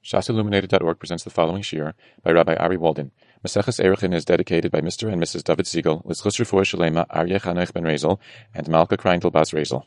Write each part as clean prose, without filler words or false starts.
ShasIlluminated.org presents the following shiur by Rabbi Ari Walden. Maseches Erechin is dedicated by Mr. and Mrs. David Siegel, L'zchus Refuah Shalema Aryeh Chanoich ben Rezel, and Malka Kreintel Bas Rezel.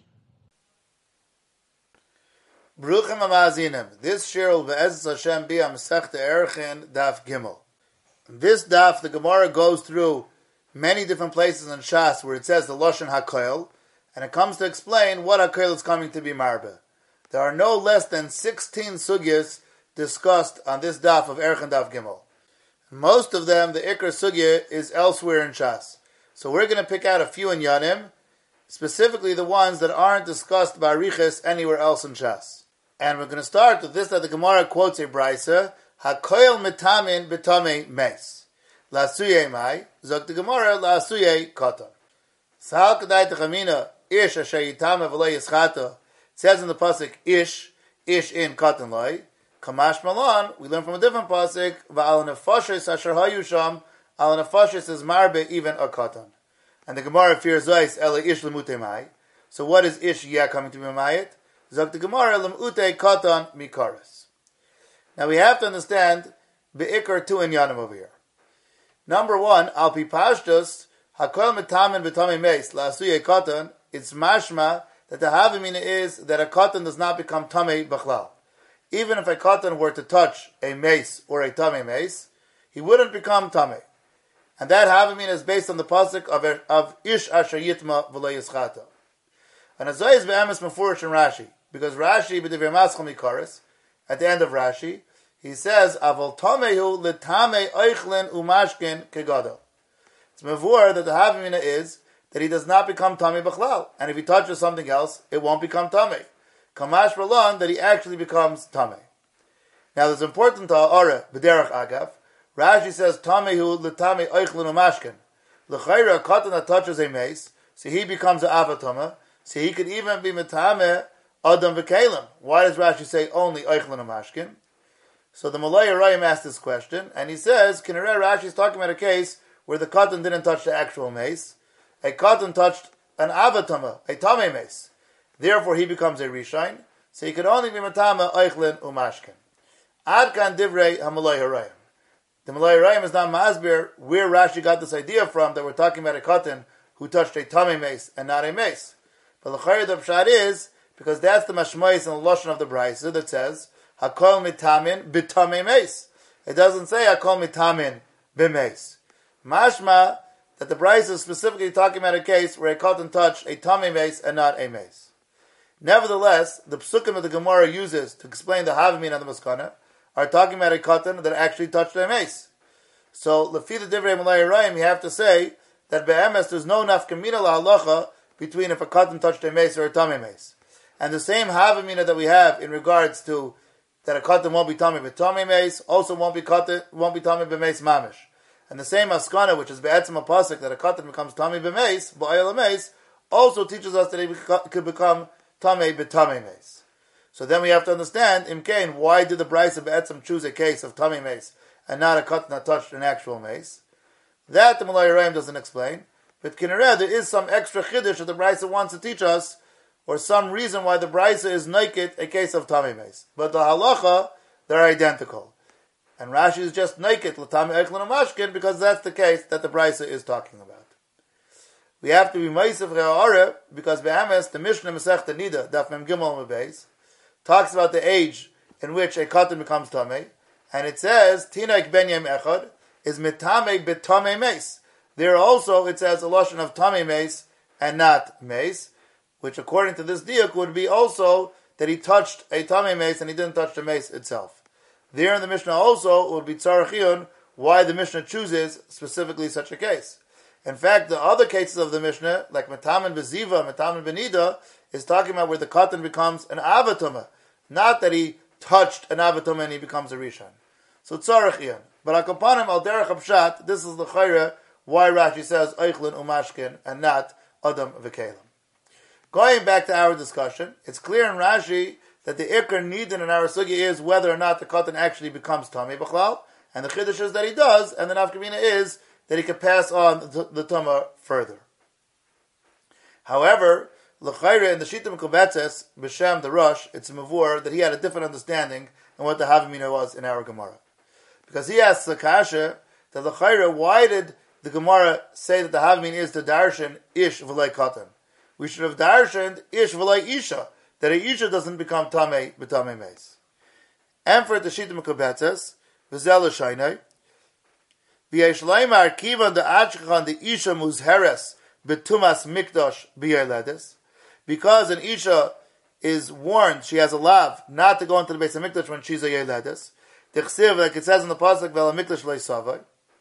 Bruchim Amazinim. This shiur will be'ezus Hashem be on Masechta Erechin Daf Gimel. This daf, the Gemara goes through many different places in Shas where it says the Lashon HaKoil, and it comes to explain what HaKoil is coming to be marbe. There are no less than 16 sugyas discussed on this daf of Erechin Daf Gimel. Most of them, the Ikar sugya, is elsewhere in Shas. So we're going to pick out a few in Yanim, specifically the ones that aren't discussed by Arichas anywhere else in Shas. And we're going to start with this, that the Gemara quotes a Brisa, HaKoil mitamin b'tamei meis. La'asuyei mai, zok the Gemara, la'asuyei koton. Sahal kadai techamina, ish asher yitame v'lo yischata. It says in the pasuk, ish in koton loy. Kamash Malon, we learn from a different pasuk, Va'al nefashis asher hayu sham, al nefashis is marbe even a katan. And the Gemara fears Zois, Ela ish lemute mai. So what is ish yah coming to be mayit? Zok the Gemara, lemute katan mikaris. Now we have to understand be'ikar two inyanim over here. Number one, al pi pashtus, hakol metamin b'tamei meis, la'asuye katan, it's mashma that the havamina is that a katan does not become tamei b'chlal. Even if a katan were to touch a mace or a tamei mace, he wouldn't become tamei. And that havamina is based on the pasuk of ish asher yitma v'lo yischata. And Azay is be'emes mefurish in Rashi, because Rashi b'divrei maschal mikaris, at the end of Rashi, he says avol tamehu l'tamei oichlin umashkin kegadol. It's mevur that the havamina is that he does not become tamei b'chlal, and if he touches something else, it won't become tamei. Kamash Ralon, that he actually becomes Tamei. Now, it's important to Ha'ara, B'derach Agav. Rashi says, Tamehu l'tamei oichlin umashkin. L'chayra, a katan that touches a mace, so he becomes an avatama, so he could even be metameh adam v'kelim. Why does Rashi say only oichlin umashkin? So the Malay Arayim asked this question, and he says, Kinareh Rashi is talking about a case where the katan didn't touch the actual mace. A katan touched an avatama, a tamei mace. Therefore, he becomes a Rishain, so he could only be Matama, Eichlin, Umashkin. Adkan Divrei HaMalay Harayim. The Malay Harayim is not Masbir, where Rashi got this idea from, that we're talking about a Katan who touched a Tamei mace and not a mace. But the Chayr of Pshat is, because that's the Mashmois and the Lashon of the Brisa that says, Hakol Mitamin B'Tamei mace. It doesn't say Hakol Mitamin B'mace. Mashma, that the Brisa is specifically talking about a case where a Katan touched a Tamei mace and not a mace. Nevertheless, the psukim of the Gemara uses to explain the Havamina and the Maskana are talking about a katan that actually touched a mace. So, lefi the divrei Malay Rayim, you have to say that be'emes there's no nafkamina lahalacha between if a katan touched a mace or a tamei mace. And the same Havamina that we have in regards to that a katan won't be tamei b'tamei mace, also won't be tamei b'mace mamish. And the same Maskana, which is be'etzim a pasuk that a katan becomes tamei b'mace, ba'ayel mace, also teaches us that it could become Tamei b'tamei mace. So then we have to understand, Imkain, why did the Brisa Be'etzim choose a case of tamei mace and not a katan that touched an actual mace? That the Malay Rayim doesn't explain. But Kinereh, there is some extra chiddush that the Brisa wants to teach us, or some reason why the Brisa is naked a case of tamei mace. But the halacha, they're identical. And Rashi is just naked, l'tamei eichlin umashkin, because that's the case that the Brisa is talking about. We have to be Ma'isef Re'a'are, because Be'ames, the Mishnah Masechta Nida, Daf Mem Gimel Mebeis, talks about the age in which a katan becomes Tamei, and it says, Tinaik Ben Yem Echad, is Mitamei B'Tamei Meis. There also, it says a lotion of Tamei Meis, and not Meis, which according to this diak would be also that he touched a Tamei Meis, and he didn't touch the Meis itself. There in the Mishnah also, it would be Tzarachiyun, why the Mishnah chooses specifically such a case. In fact, the other cases of the Mishnah, like Metamin Beziva, Metamin Benida, is talking about where the katan becomes an avatuma. Not that he touched an avatuma and he becomes a Rishon. So tzarech iyan. But akapanim al derech pshat, this is the chayre why Rashi says Eichlin umashkin and not Adam v'kelim. Going back to our discussion, it's clear in Rashi that the ikar nidin in our sugi is whether or not the katan actually becomes tamei b'chlal, and the chiddush is that he does, and the nafkamina is that he could pass on the Tumah further. However, L'chayre in the Shita Mekubetzes, B'Shem the Rosh, it's a Mavur that he had a different understanding and what the Havamina was in our Gemara. Because he asks the Kasha, that the Chayra, why did the Gemara say that the Havamina is to darshan ish v'lay katan? We should have darshaned ish v'lay isha, that a isha doesn't become tamei b'tamei meis. And for the Shita Mekubetzes, v'zel l'shaynai, v'yeshleimar kivan the achchan the isha muzheres b'tumas mikdash b'yeledes, because an isha is warned, she has a lav, not to go into the Beis HaMikdash when she's a yeledes. Tichsiv, like it says in the pasuk, v'el HaMikdash lo yisavai.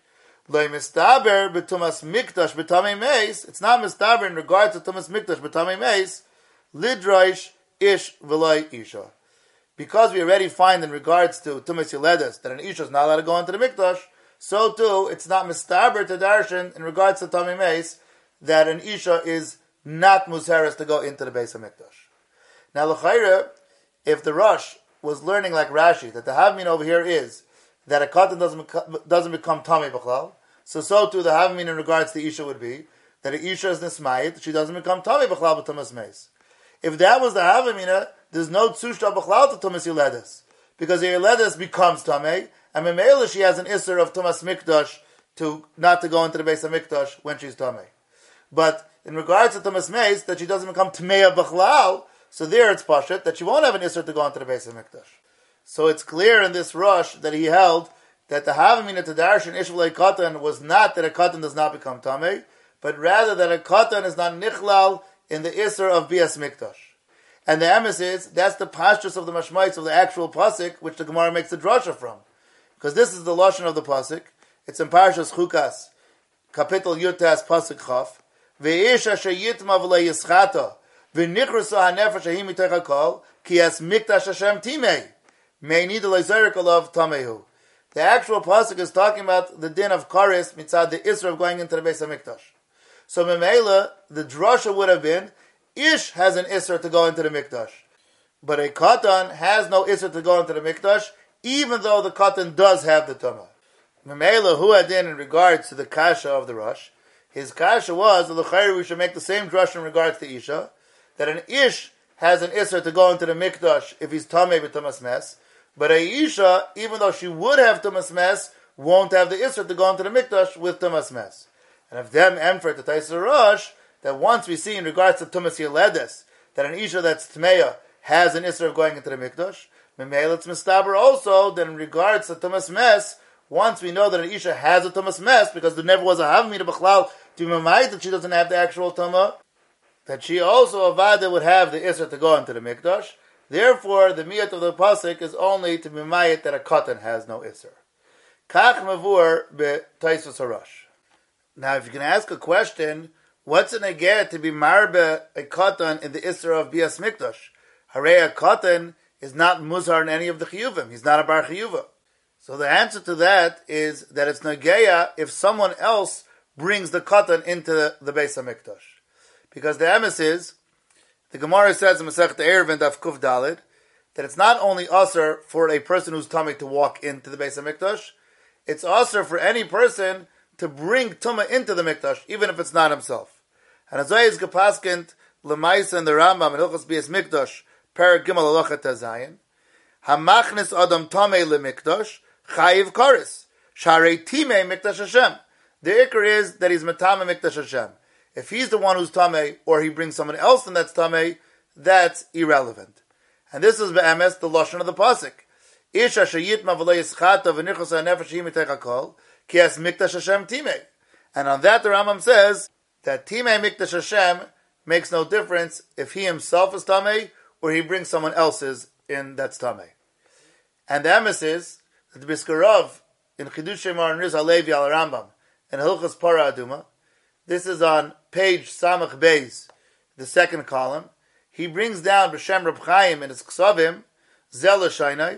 Lo mistaber b'tumas mikdash b'tamei meis. It's not mistaber in regards to tumas mikdash b'tamei meis. Lidroish ish v'loi isha. Because we already find in regards to tumas yeledes that an isha is not allowed to go into the mikdash, so too it's not mistaber to darshan in regards to tamei meis that an isha is not muzeres to go into the Beis HaMikdash. Now, l'chayre, if the Rosh was learning like Rashi, that the Havmin over here is that a katan doesn't become tamei b'chlal, so too the Havmin in regards to Isha would be that a Isha is nismayit, she doesn't become tamei b'chlal b'tumas meis. If that was the Havamina, there's no tzushta b'chlal to tumas yeledes, because the yeledes becomes tamei, and memela she has an isser of tumas mikdash to not to go into the Beis HaMikdash when she's tamei. But in regards to tumas meis, that she doesn't become tamei b'chlal, so there it's pashut that she won't have an isser to go into the Beis HaMikdash. So it's clear in this rush that he held that the Havamina to darshan ish v'lei katan was not that a katan does not become tamei, but rather that a katan is not nichlal in the isser of bias mikdash. And the emes is, that's the pashtus of the mashmais of the actual pasuk, which the Gemara makes the drasha from. Because this is the lashon of the pasuk. It's in Parashas Chukas, Kapitel Yutas Pasuk Chaf. Ve'isha sheyitma v'lei yischata. V'nichrusa ha'nefesh ha'hi mitoch hakol, ki es mikdash Hashem timei. May need alav tamehu. The actual pasuk is talking about the din of karis mitzad the isra of going into the Beis HaMikdash. So memela, the drasha would have been, ish has an isra to go into the mikdash, but a katan has no isra to go into the mikdash, even though the katan does have the tumah. Memela, who had in regards to the kasha of the rush, his kasha was the l'chayr we should make the same drasha in regards to isha, that an ish has an isra to go into the mikdash if he's tamei b'tumas mes, but a isha, even though she would have tumas mes, won't have the isra to go into the mikdash with tumas mes. And if them emfer to Taisa Rosh, that once we see in regards to tumas yeledes, that an isha that's tmeya has an isra of going into the mikdash, memel it's mistaber also that in regards to tumas mes, once we know that an isha has a tumas mes, because there never was a havamina b'chlal to memait that she doesn't have the actual tumah, that she also avada would have the isra to go into the mikdash. Therefore, the miyat of the pasuk is only to mimayit that a katan has no isra. Kach mavur b'Taisus Harash. Now, if you can ask a question, what's an aged to be marbe a katan in the isra of bias mikdash? Harei a katan is not muzhar in any of the chiyuvim. He's not a bar chiyuva. So the answer to that is that it's nageya if someone else brings the katan into the Beis HaMikdash. Because the emes is, the Gemara says in Masechet Eruvin Daf Kuf Daled, that it's not only usher for a person who's tamei to walk into the Beis HaMikdash, it's usher for any person to bring tumah into the mikdash, even if it's not himself. And Azay is gepaskent l'maisa in the Rambam in Hilchos Bias Mikdash, Perek Gimel Halacha Tazayin, Hamachnis Adam Tamei LeMikdash Chayiv Karis Sharei Timei Mikdash Hashem. The ikar is that he's Matame Mikdash Hashem. If he's the one who's Tamei, or he brings someone else and that's Tamei, that's irrelevant. And this is be'emes the lashon of the pasuk. Isha sheyitma v'lo yischata v'nichos ha'nefesh hi mitech hakol ki es mikdash Hashem timei. And on that the Rambam says that timei mikdash Hashem makes no difference if he himself is Tamei or he brings someone else's in that's Tamei. And the emes is that the Biskarov in Chidush Shemar Nriz Halevi al Rambam in Hilchos Para Aduma, this is on page Samach Beis, the second column. He brings down B'Shem Reb Chaim in his Ksavim, Zela Shainai,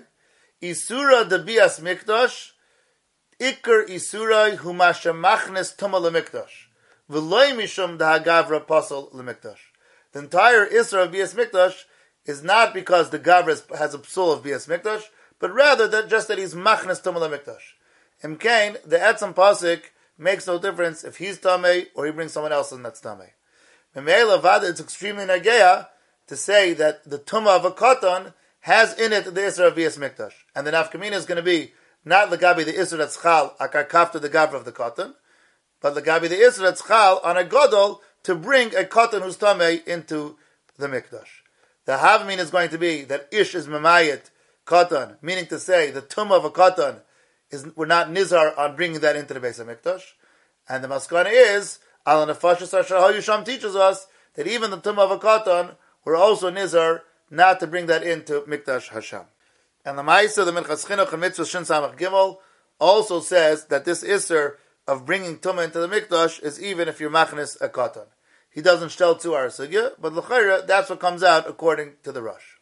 Isura de Bias Mikdash, Iker Isurai Humasha Machnes Tuma LeMikdash, V'loi Mishum Dahagavra Pasal LeMikdash. The entire Isra of Bias Mikdash is not because the Gavra has a psul of Bias Mikdash, but rather that just that he's Machnes Tuma LeMikdash. Imkain, the Etzam Pasik makes no difference if he's Tamei or he brings someone else in that's Tamei. Memei Levada, it's extremely nageya to say that the Tumah of a Katan has in it the Isser of Bias Mikdash. And the Nafkamina is going to be not Lagabi the Isser that's Chal, Akar Kafta the Gavra of the Katan, but Lagabi the Isser that's Chal on a Godol to bring a Katan who's Tameh into the Mikdash. The Havmin is going to be that Ish is Mamayit Katan, meaning to say the Tumah of a Katan we're not Nizar on bringing that into the Beis HaMikdash. And the Maskana is, Al Nefashis Asher Yusham teaches us that even the Tumah of a Katan, we're also Nizar not to bring that into Mikdash Hashem. And the Ma'isa, the Minchas Chinuch and Mitzvah Shin Samach Gimel, also says that this Isser of bringing Tumah into the Mikdash is even if you're Machnis a Katan. He doesn't shtel to our Sugya, but L'chaira, that's what comes out according to the Rosh.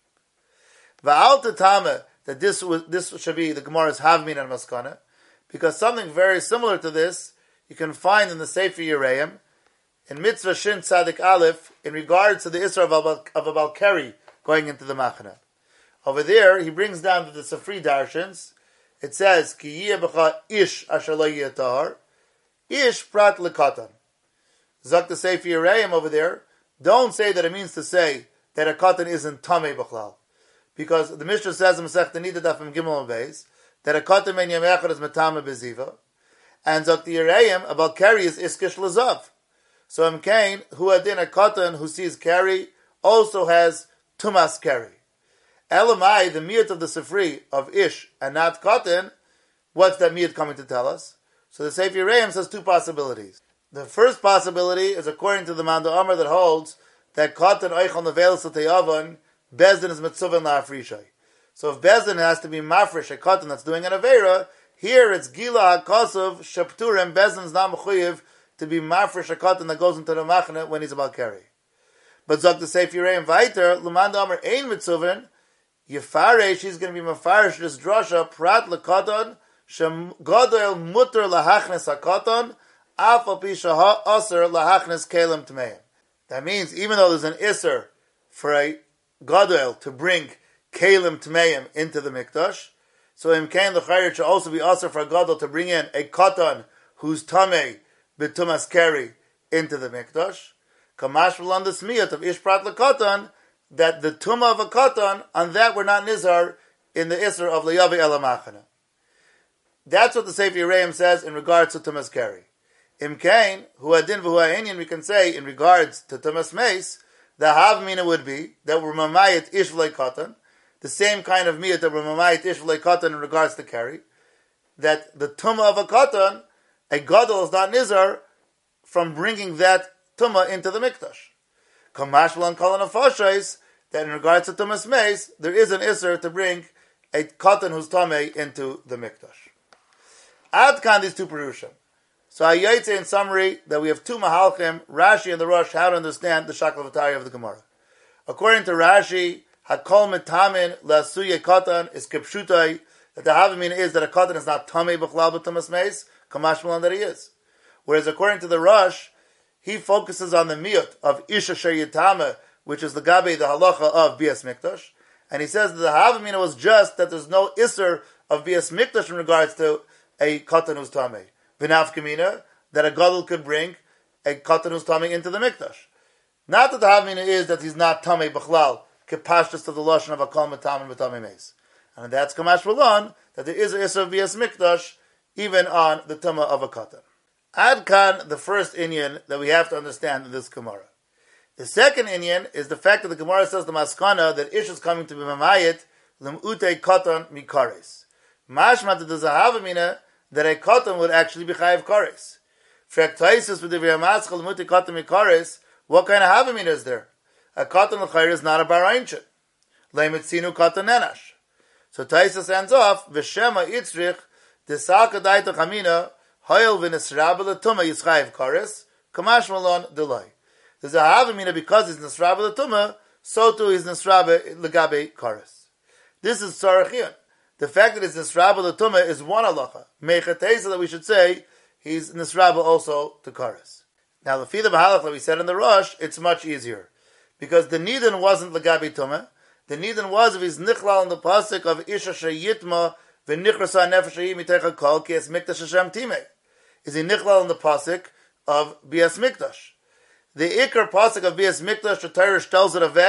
Va'al Tatama, that this should be the Gemara's Havmin and Maskana, because something very similar to this you can find in the Sefer Yereim, in Mitzvah Shin Tzadik Aleph, in regards to the Isra of a Balkari going into the Machana. Over there, he brings down to the Safri Darshans, it says, Ki yiyeh b'cha ish asher lo yiyeh tahar, ish prat lekatan. Zak the Sefer Yereim over there, don't say that it means to say that a katan isn't tamei b'chlal. Because the Mishnah says in Masech Nida Daf Gimel and Beis that a katan men yom echad is metame beziva, and Zok the Yereim about carry is iskish lazav. So Kain who adin a katan who sees carry also has tumas carry. Elamai, the miyat of the Sifri of ish and not katan, what's that miyat coming to tell us? So the Sefer Yereim says two possibilities. The first possibility is according to the Manda Amar that holds that katan oichal nevel satayavon Bezdin is mitzuvah la'afrishay. So if Bezdin has to be mafresh a katan that's doing an avera, here it's gila hakosov shapturem. Bezdin is not mechuyev to be mafresh a katan that goes into the machane when he's about carry. But zok the Sefer Yereim vayter l'man amar ein mitzuvah yefare. She's going to be mafresh this drasha prat lekatan shem gadol muter lahachnes hakatan af al pi shah aser lahachnes kelim tmeim. That means even though there's an iser for a Gadol to bring Kalim Tmeim into the Mikdash, so in Kain L'chayr should also be also for a Gadol to bring in a Katan who's Tamei B'tumas Keri into the Mikdash. Kamash v'lan the Smiyat of Ishprat L'Katan, that the Tumah of a Katan, on that we're not Nizar in the Isser of L'yavi Elamachana. That's what the Sefer Yereim says in regards to Tumas Keri. In Kain, Hu Adin V'Hu Ha'inyan, we can say in regards to Tumas Meis, the Havmina would be that we're Mamayit Ish V'lei Katan, the same kind of miyat that we're Mamayit Ish V'lei Katan in regards to carry, that the Tumah of a Katan, a Gadol is not Nizar from bringing that Tumah into the Mikdash. Kamash V'lan Kol Nefashos, that in regards to Tumas Meis, there is an Isser to bring a Katan who's Tamei into the Mikdash. Ad Kan, these two Perushim. So I say in summary that we have two Mahalchim, Rashi and the Rosh, how to understand the Shaklavatari of the Gemara. According to Rashi, Hakol Metamin Lasuye Katan is Kipshutai, that the Havamina is that a Katan is not Tamei B'chlal B'tumas Meis, Kamash Malan that he is. Whereas according to the Rosh, he focuses on the miyut of Isha Shayitama, which is the Gabi, the halacha of Bias Mikdash, and he says that the Havamina was just that there's no Isser of Bias Mikdash in regards to a Katan who's Tamei. V'nafkamina, that a gadol could bring a katan who's tamei into the mikdash. Not that the havmina is that he's not tamei b'chlal, kepashtus to the lashon of a kol metamin b'tamei meis, and that's kamash v'lan that there is a isra v'yas mikdash even on the tumah of a katan. Ad kan, the first inyan that we have to understand in this Gemara. The second inyan is the fact that the Gemara says the maskana that ish is coming to be mamayit l'm'utei katan mikares. Mashma that there's a havmina that a katan would actually be chayiv kares. Fraktaisis with the v'yamatzchal muti katan mikares. What kind of havamina is there? A katan l'chayr is not a barayinchin. Leimetzinu katan nenash. So Taisus ends off v'shema itzrich desaka daita chamina hoyel v'nesraba l'tuma yischayiv kares kamash malon delay. There's a havamina because he's nesraba l'tuma, so too is nesraba l'gabe kares. This is tzarachion. The fact that it's Nisraba l'tumah is one halacha. Mechatesa that we should say he's Nisraba also to Karas. Now the Fida B'halach that we said in the Rosh, it's much easier. Because the Nidin wasn't L'gabi Tumah. The Nidin was if he's Nichlal in the Pasuk of Isha Shayitma v'nichrasa nefesh mitecha kol ki es mikdash Hashem timei. Is he Nichlal in the Pasuk of Bias Mikdash. The Iker Pasuk of Bias Mikdash, the Torah tells it a vek,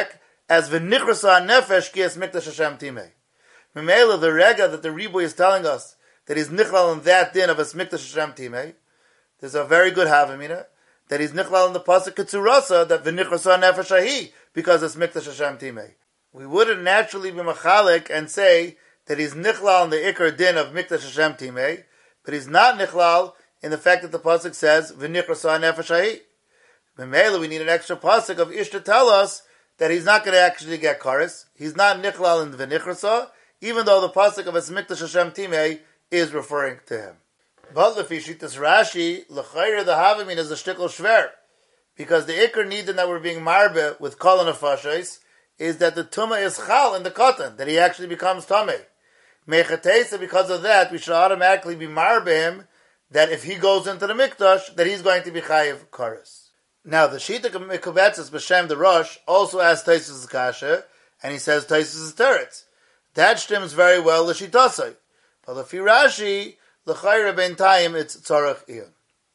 as v'nichrasa nefesh ki es mikdash Hashem timei. Memela, the rega that the Riboy is telling us that he's nichlal in that din of es mikdash Hashem timei, there's a very good havamina that he's nichlal in the pasuk ketzurasa that v'nichrasa nefesh ahi because it's mikdash Hashem timei. We wouldn't naturally be machalik and say that he's nichlal in the ikar din of mikdash Hashem timei, but he's not nichlal in the fact that the pasuk says v'nichrasa nefesh ahi. Memela, we need an extra pasuk of ish to tell us that he's not going to actually get kares. He's not nichlal in the v'nichrasa, even though the pasuk of es mikdash Hashem timei is referring to him. But lefishitas Rashi, l'chayre the havamin is a shtickle shver, because the ikar nidin that we're being marbe with kol nefashos is that the tumah is chal in the cotton, that he actually becomes tamei. Mechatesa, because of that, we should automatically be marbe him that if he goes into the mikdash, that he's going to be chayiv kares. Now, the Shita Mekubetzes B'Shem the Rosh also asks Taisus Kasha, and he says Taisus is teretz. That stems very well l'shitasai. But l'fi Rashi, l'chayre ben Taim, it's tzarech iyun.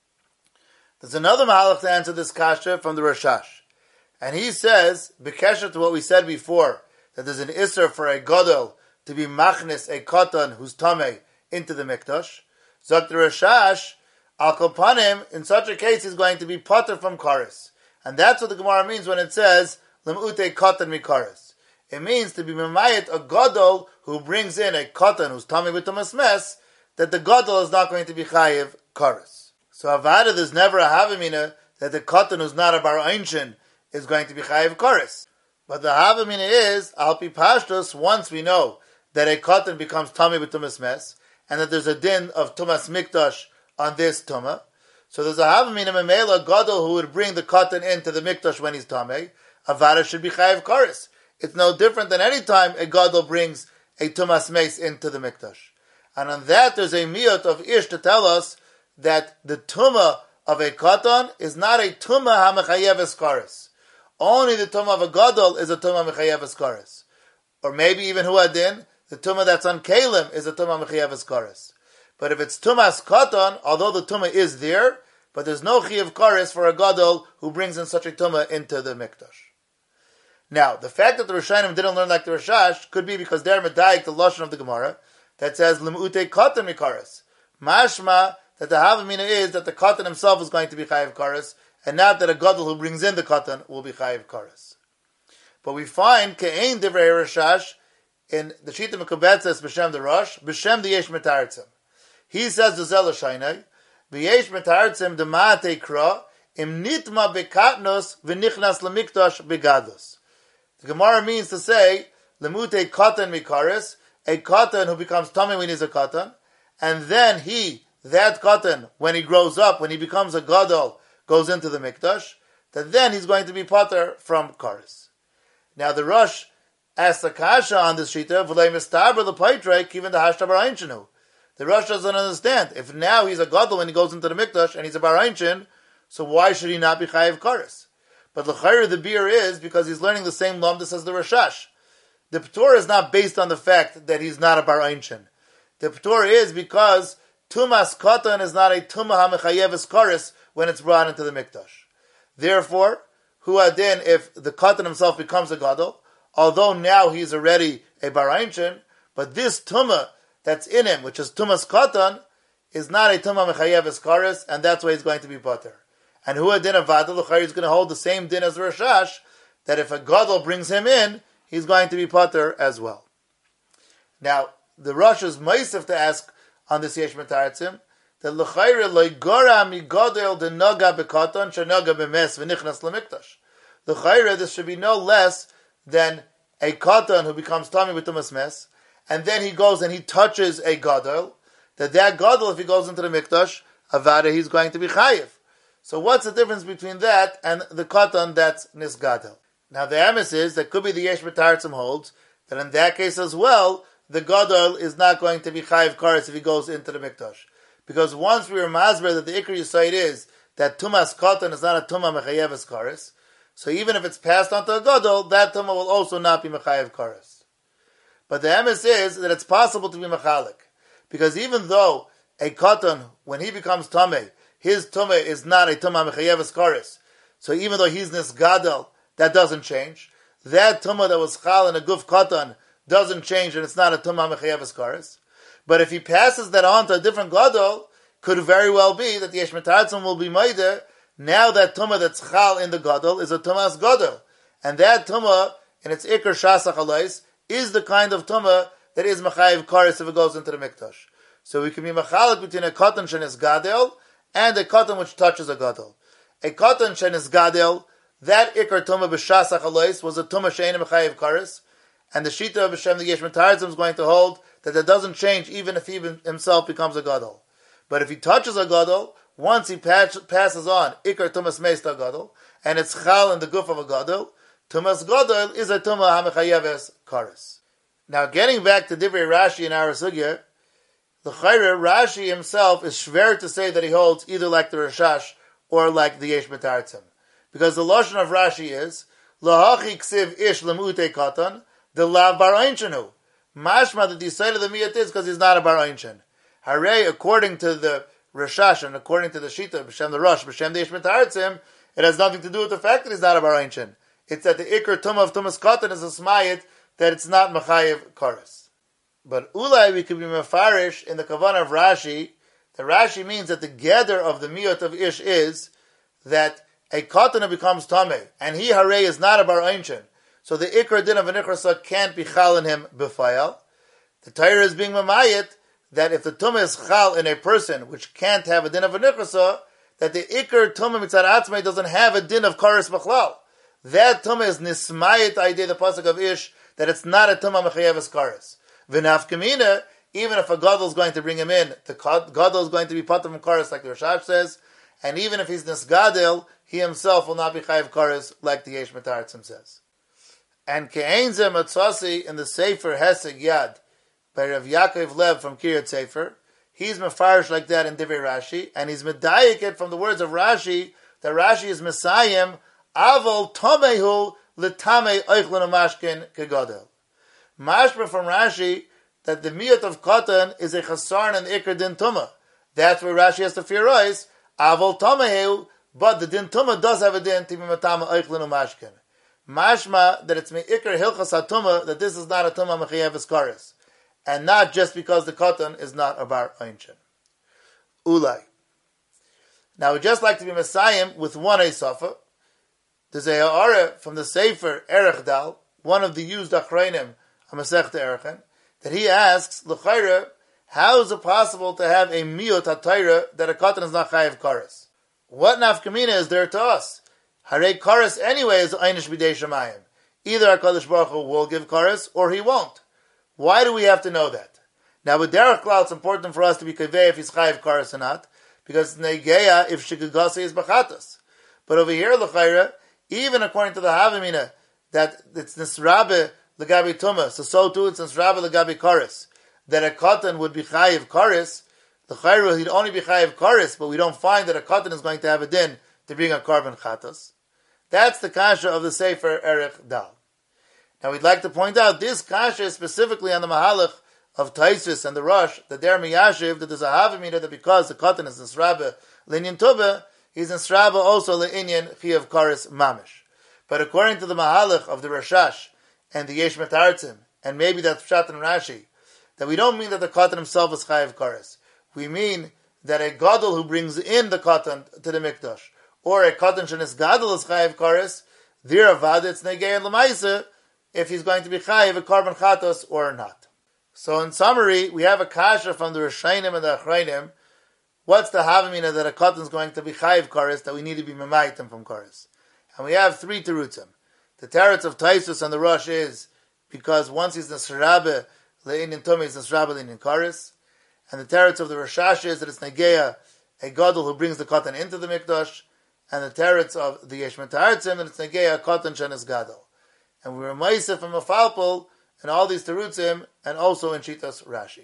There's another mahalach to answer this kasha from the Rashash. And he says, b'kesher to what we said before, that there's an isser for a gadol to be machnis a katan who's tamei into the mikdash. Zok the Rashash, Al Kopanim, in such a case, he's going to be potter from kares. And that's what the Gemara means when it says, Lem'ute katan mi kares. It means to be memayit a gadol who brings in a katan who's tamei with tumas mes, that the gadol is not going to be chayiv kares. So avada, there's never a havamina that the katan who's not a bar einshin is going to be chayiv kares. But the havamina is, al pi pashtus, once we know that a katan becomes tamei with tumas mes, and that there's a din of tumas mikdash on this tumah. So there's a havamina memela gadol who would bring the cotton into the mikdash when he's tamei. Avada should be chayiv kares. It's no different than any time a gadol brings a tumas meis into the mikdash. And on that there's a miyot of ish to tell us that the tumah of a cotton is not a tumah hamechayeves kares. Only the tumah of a gadol is a tumah mechayeves kares. Or maybe even huadin, the tumah that's on kalim is a tumah mechayeves kares. But if it's tumas katan, although the tumah is there, but there's no chiyuv kares for a gadol who brings in such a tumah into the mikdash. Now, the fact that the Rishonim didn't learn like the Rashash could be because they're medayik the lashon of the Gemara that says limute katan mikares. Mashma that the havamina is that the katan himself is going to be chayiv kares, and not that a gadol who brings in the katan will be chayiv kares. But we find ke'ein divrei Rashash in the Shita Mekubetzes B'Shem the Rosh, B'Shem the Yesh Metartzim. He says the Zela Shainai, V'yesh metartzim dema'ate kra, im nitma bekatnos v'nichnas lemikdash begados. The Gemara means to say, lemute katan mikaris, a katan who becomes tummy when he's a katan, and then that katan, when he grows up, when he becomes a gadol, goes into the mikdash, that then he's going to be potter from karis. Now the Rosh asks the kasha on this shita, v'lei mistaber l'paitrek, even the hashtabar einshenu. The Rosh doesn't understand. If now he's a gadol when he goes into the mikdash and he's a bar einshin, so why should he not be chayiv kares? But l'chayr the beer is because he's learning the same lamdas as the Rashash. The p'tor is not based on the fact that he's not a bar einshin. The p'tor is because tumas katan is not a tumah hamechayeves kares when it's brought into the mikdash. Therefore, huadin, if the katan himself becomes a gadol, although now he's already a bar einshin, but this tumah that's in him, which is tumas katan, is not a tumah mechayeves kares, and that's why he's going to be potter. And who a din of vadal l'chayr is going to hold the same din as Rashash, that if a gadol brings him in, he's going to be potter as well. Now, the Rosh is meisef to ask on this yesh metartzim that l'chayr loigora mi gadol de noga bekatan shenoga bemes v'nichnas lemikdash. L'chayr, this should be no less than a katan who becomes tummy with tumas mes, and then he goes and he touches a gadol, that gadol, if he goes into the mikdash, avada, he's going to be chayiv. So what's the difference between that and the katan that's nisgadol? Now the emes is, that could be the yesh b'tartzim holds, that in that case as well, the gadol is not going to be chayiv kares if he goes into the mikdash. Because once we were masber that the ikar yisayid is, that tumas katan is not a tumah mechayeves kares, so even if it's passed on to a gadol, that tumah will also not be mechayev kares. But the emes is that it's possible to be mechalik. Because even though a katan, when he becomes tameh, his tumah is not a tumah mechayeves kares. So even though he's nisgadol, that doesn't change. that tumah that was chal in a guf katan doesn't change, and it's not a tumah mechayeves kares. But if he passes that on to a different gadol, could very well be that the yesh metartzim will be meider. Now that tumah that's chal in the gadol is a tumah's gadol, and that tumah in its ikar shasach alais is the kind of tumah that is mechayev kares if it goes into the mikdash. So we can be mechalik between a katan shenis gadol and a katan which touches a gadol. A katan shenis gadol, that ikar tumah b'shasach alais was a tumah she'ein mechayev kares, and the shita of Hashem the yesh metartzim is going to hold that doesn't change even if he himself becomes a gadol. But if he touches a gadol, once he passes on ikar tumas meista gadol, and it's chal in the guf of a gadol, tumas gadol is a tumah hamechayeves kares. Now, getting back to Divrei Rashi in our sugya, the Chayre Rashi himself is shver to say that he holds either like the Rashash or like the Yesh Metartzim, because the lashon of Rashi is lahachi ksiv ish lemute katan the lav bar einshenu. Mashma that the side of the miyat is because he's not a bar einshen. Hare, according to the Rashash and according to the Shita, b'shem the Rosh, b'shem the Yesh Metartzim, it has nothing to do with the fact that he's not a bar einshen. It's that the ikar tumah of tumas katan is a smayit that it's not mechayev kares. But ulai we could be mefarish in the kavanah of Rashi. The Rashi means that the gather of the miyot of ish is that a katana becomes tameh, and he hare is not a bar einshen. So the ikar din of an ikrasa can't be chal in him b'fayal. The Torah is being mamayit that if the tumah is chal in a person which can't have a din of an ikrasa, that the ikar tumah mitzad atzmei doesn't have a din of kares b'chlal. That tumah is nismayit idea the pasuk of ish that it's not a tumah mechayeves kares. V'nafkamina, even if a gadol is going to bring him in, the gadol is going to be patur from kares like the Rashash says, and even if he's nisgadel, he himself will not be chayev kares like the Yesh Metartzim says. And Ke'ein Zeh Matzasi in the Sefer Heseg Yad by Rav Yaakov Lev from Kiryat Sefer, he's mefarish like that in Divrei Rashi, and he's medayik it from the words of Rashi, that Rashi is Messiah, Avol Tomehu L'tamei Oichlon Mashkin Kegodel. Mashma from Rashi that the miyot of katan is a chasarn and ikar din tumah. That's where Rashi has to theorize avol tamehu, but the din tumah does have a din to be matama oichlin umashkin. Mashma that it's me ikar hilchas hatumah, that this is not a tumah mechayeves kares, and not just because the katan is not a bar einshin. Ulai. Now we'd just like to be Messiah with one Eisafa. There's a ha'ara from the Sefer Erech Dal, one of the used achreinim HaMasechta Erechen, that he asks, L'chayra, how is it possible to have a miyot ha'tayra that a katan is not chayiv kares? What nafkamina is there to us? Harei kares anyway is einish b'dei shamayim. Either HaKadosh Baruch Hu will give kares or he won't. Why do we have to know that? Now with derech klal, it's important for us to be kaveh if he's chayiv kares or not, because negeya if shigagase is bachatas. But over here, l'chayra, even according to the Havamina, that it's nisrabe L'gabi Tumah, so too it's Rabbi L'gabi Kares, that a katan would be chayiv kares. The chayru he'd only be chayiv kares, but we don't find that a katan is going to have a din to bring a carbon chatas. That's the kasha of the Sefer Erech Dal. Now we'd like to point out this kasha is specifically on the mahalach of Taisus and the Rosh, that they're miyashiv, that there's a havamina that because the katan is nisrabe l'inyan tubah, he's nisrabe also l'inyan chiyav kares mamish. But according to the mahalach of the Rashash and the Yesh Metartzim, and maybe that's Pshat and Rashi, that we don't mean that the katan himself is chayiv kares. We mean that a gadol who brings in the katan to the mikdash, or a katan shenis gadol is chayiv kares, there avad it's negei and lemaisa, if he's going to be chayiv a carbon chatos or not. So in summary, we have a kasha from the Rishayim and the Achrayim. What's the havamina that a katan is going to be chayiv kares, that we need to be memaitim from kares? And we have three terutzim. The teretz of Taisus and the Rosh is because once he's Nasrabe le'inyan tumah, he's Nasrabe le'inyan kares. And the teretz of the Rashash is that it's Negeya, a gadol who brings the katan into the mikdash. And the teretz of the Yesh Metartzim that it's Negeya, a katan shenis gadol. And we were Maisef and Mefalpol and all these terutzim, and also in Shitas Rashi.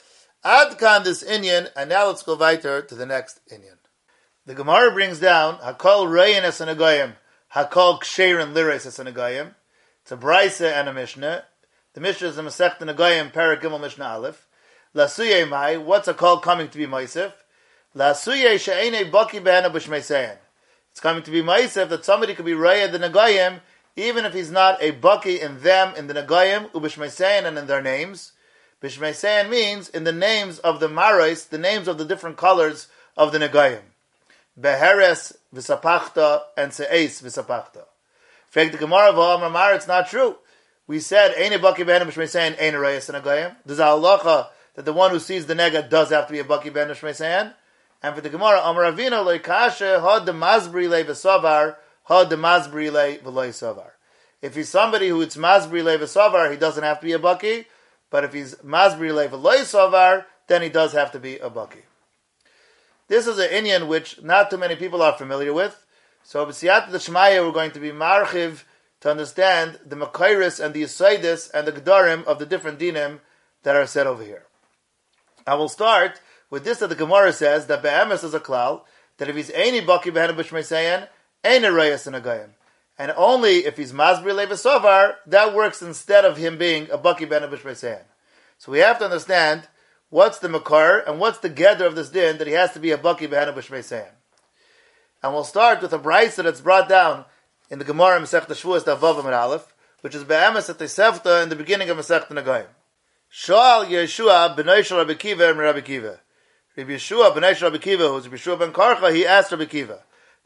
Ad kan this inyan, and now let's go weiter to the next inyan. The Gemara brings down Hakol Reyin es an Agoyim, Hakol Ksherin Liris es an Agoyim. It's a Braisa and a Mishnah. The Mishnah is a Masechta Agoyim, Perek Gimel Mishnah Aleph. Lasuye Mai, what's a call coming to be Maisef? Lasuye She'ene Baki Behena B'Shmei Seyin. It's coming to be Maisef that somebody could be Raya the Agoyim even if he's not a baki in them, in the Nagayim, ubishmeisein, and in their names. Bishmeisein means in the names of the marais, the names of the different colors of the Nagayim. Beheres v'sapachta and se'es v'sapachta. Fake the Gemara v'amar, it's not true. We said, Ein baki behenem b'shmeisein, ein reyes Nagayim. There's a halacha that the one who sees the nega does have to be a baki behenem b'shmeisein. And for the Gemara, Amar Avinu loikashe had the masbri le v'savar, had the masbri le v'loy savar. If he's somebody who it's masbri le v'savar, he doesn't have to be a baki. But if he's masbri le v'loy savar, then he does have to be a baki. This is an inyan which not too many people are familiar with. So b'siyat the Shemaya, we're going to be marchiv to understand the makairis and the yisaidis and the gedarim of the different dinim that are said over here. I will start with this that the Gemara says that be'emes is a klal, that if he's any baki behenem b'shmeisein, any reyes in a goyim. And only if he's masbri levasovar, that works instead of him being a baki behenem b'shmeisein. So we have to understand what's the makar and what's the gather of this din that he has to be a baki behenem b'shmeisein. And we'll start with a brayso that's brought down in the Gemara Masechta Shavuos Davav Amud Aleph, which is be'emes at the Sefta in the beginning of Masechta Nagayim. Sha'al Yeshua b'nei shel Rabbi Kiva and Rabbi Kiva. Rabbi Yeshua b'nei Rabbi Kiva, who's Rabbi Yeshua ben Karcha, he asked Rabbi Kiva,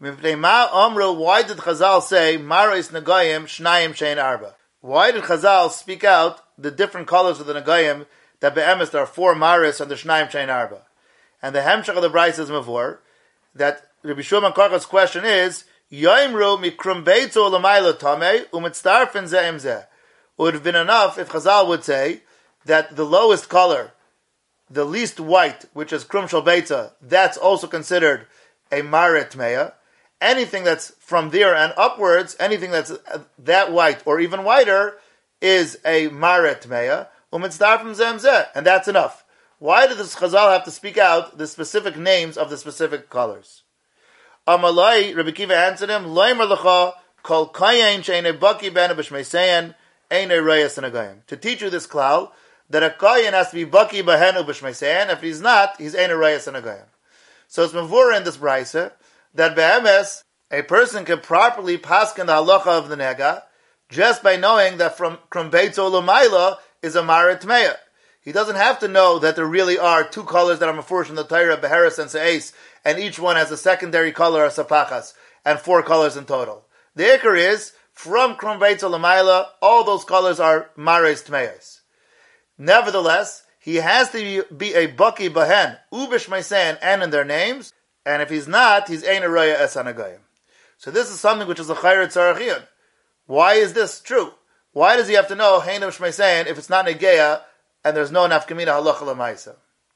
why did Chazal say, Marais Nagayim Shnayim Shein Arba? Why did Chazal speak out the different colors of the Nagayim, that be'emes there are 4 Marais and the Shnayim Shein Arba? And the Hemshech of the Bryce is Mavor, that Rabbi Yeshua ben Karcha's question is, Yoimru mikrum beitzo l'mayla tamei u'mitztarfen ze'im zeh. It would have been enough if Chazal would say that the lowest color, the least white, which is Krum Shal Beitza, that's also considered a Maret Meya. Anything that's from there and upwards, anything that's that white or even whiter, is a Maret Meya. Umitzdarfim Zemzeh. And that's enough. Why did this Chazal have to speak out the specific names of the specific colors? Amalai, Rabbi Kiva answered him, Loimer L'cha, Kol Kayin She'ene Baki Ben B'Shmeisein, Eine Reyes Nagayim. To teach you this klal, that a Kayin has to be Baki Bahenu B'Shmeisein. If he's not, he's Eine Reyes Nagayim. So it's Mavur in this brayse that be'emes, a person can properly paskin the halacha of the nega just by knowing that from Beitzo L'mayla is a Maret Meya. He doesn't have to know that there really are 2 colors that are mafurish in the Torah, Beheres and Se'es, and each one has a secondary color of Sapachas, and 4 colors in total. The ikar is, from Krum Beitzo L'mayla, all those colors are Mares Tmeyas. Nevertheless, he has to be a Baki Bahen, Ubish Meisein, and in their names, and if he's not, he's Ein Araya Es Anagayim. So this is something which is a Chayr Tzarachiyun. Why is this true? Why does he have to know Hein Ubish Meisein if it's not Negeya, and there's no Nafkamina Halacha L'maisa?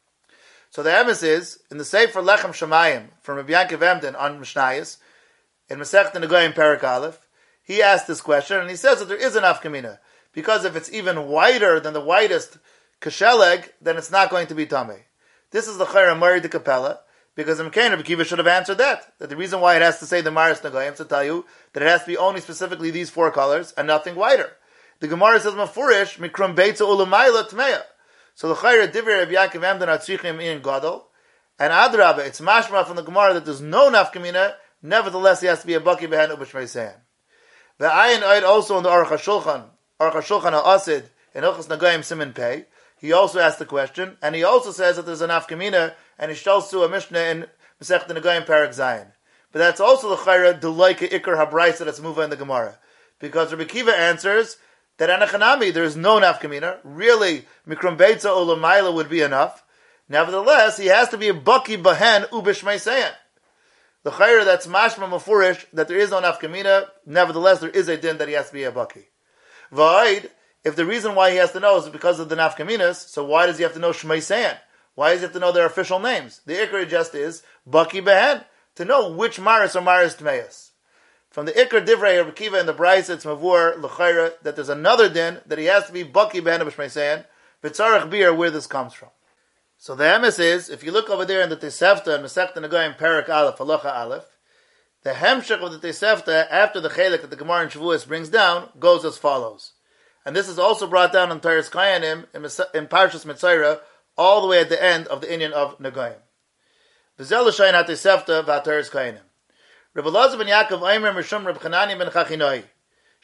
So the emes is, in the Sefer Lechem Shamayim, from Rabbi Yankiv Emden on Mishnayos, in Masechta Nagayim Perek Aleph, he asked this question, and he says that there is an Nafkamina, because if it's even whiter than the whitest kasheleg, then it's not going to be tamei. This is the Chayr Amari de Kapella, because Mkain Rabbi Kiva should have answered that the reason why it has to say the Maris Nagayim to tell you that it has to be only specifically these 4 colors and nothing whiter. The Gemara says Mafurish Mikrum Beitza Ulamayla Tmeya. So the Chayr Divrei Rabbi Yaakov Emden Atzichim in Gadol, and Adrabah, it's mashma from the Gemara that there's no nafkamina. Nevertheless, he has to be a baki behen ubishmeisein. The ayin oid also in the Aruch HaShulchan HaAsid in Hilchos Nagayim Siman Pei. He also asked the question, and he also says that there's a nafkamina, and he shows to a Mishnah in Masechta Nagayim Perek Zayin. But that's also the Chayra Delaika Ikar Habraisa that's moving in the Gemara, because Rabbi Kiva answers that Anachanami there is no nafkamina. Really, Mikram Beitza Olamayla would be enough. Nevertheless, he has to be a baki bahen ubishmeisein. The Chayra that's mashma mafurish that there is no nafkamina. Nevertheless, there is a din that he has to be a baki. V'aid, if the reason why he has to know is because of the nafkaminas, so why does he have to know shmeisein? Why does he have to know their official names? The ikar just is baki behen, to know which maris are maris tmeyas. From the ikar divrei Rabbi Kiva in the Brayse, it's mavur l'chayra that there's another din that he has to be baki behen b'shmeisein. V'tzarech bir where this comes from. So the emes is, if you look over there in the Tesefta and Masechta Nagayim Perek Aleph Halacha Aleph, the hemshech of the Tesefta after the chelik that the Gemara in Shavuos brings down goes as follows. And this is also brought down in Teres Kayanim in Parshas Mitzayra, all the way at the end of the Inyan of Nagayim. V'zel l'shayin ha-Tesefta v'ha-Teres Kayanim. Reb Elazar ben Yaakov Aimer Mishum Reb Chanani ben Chachinoi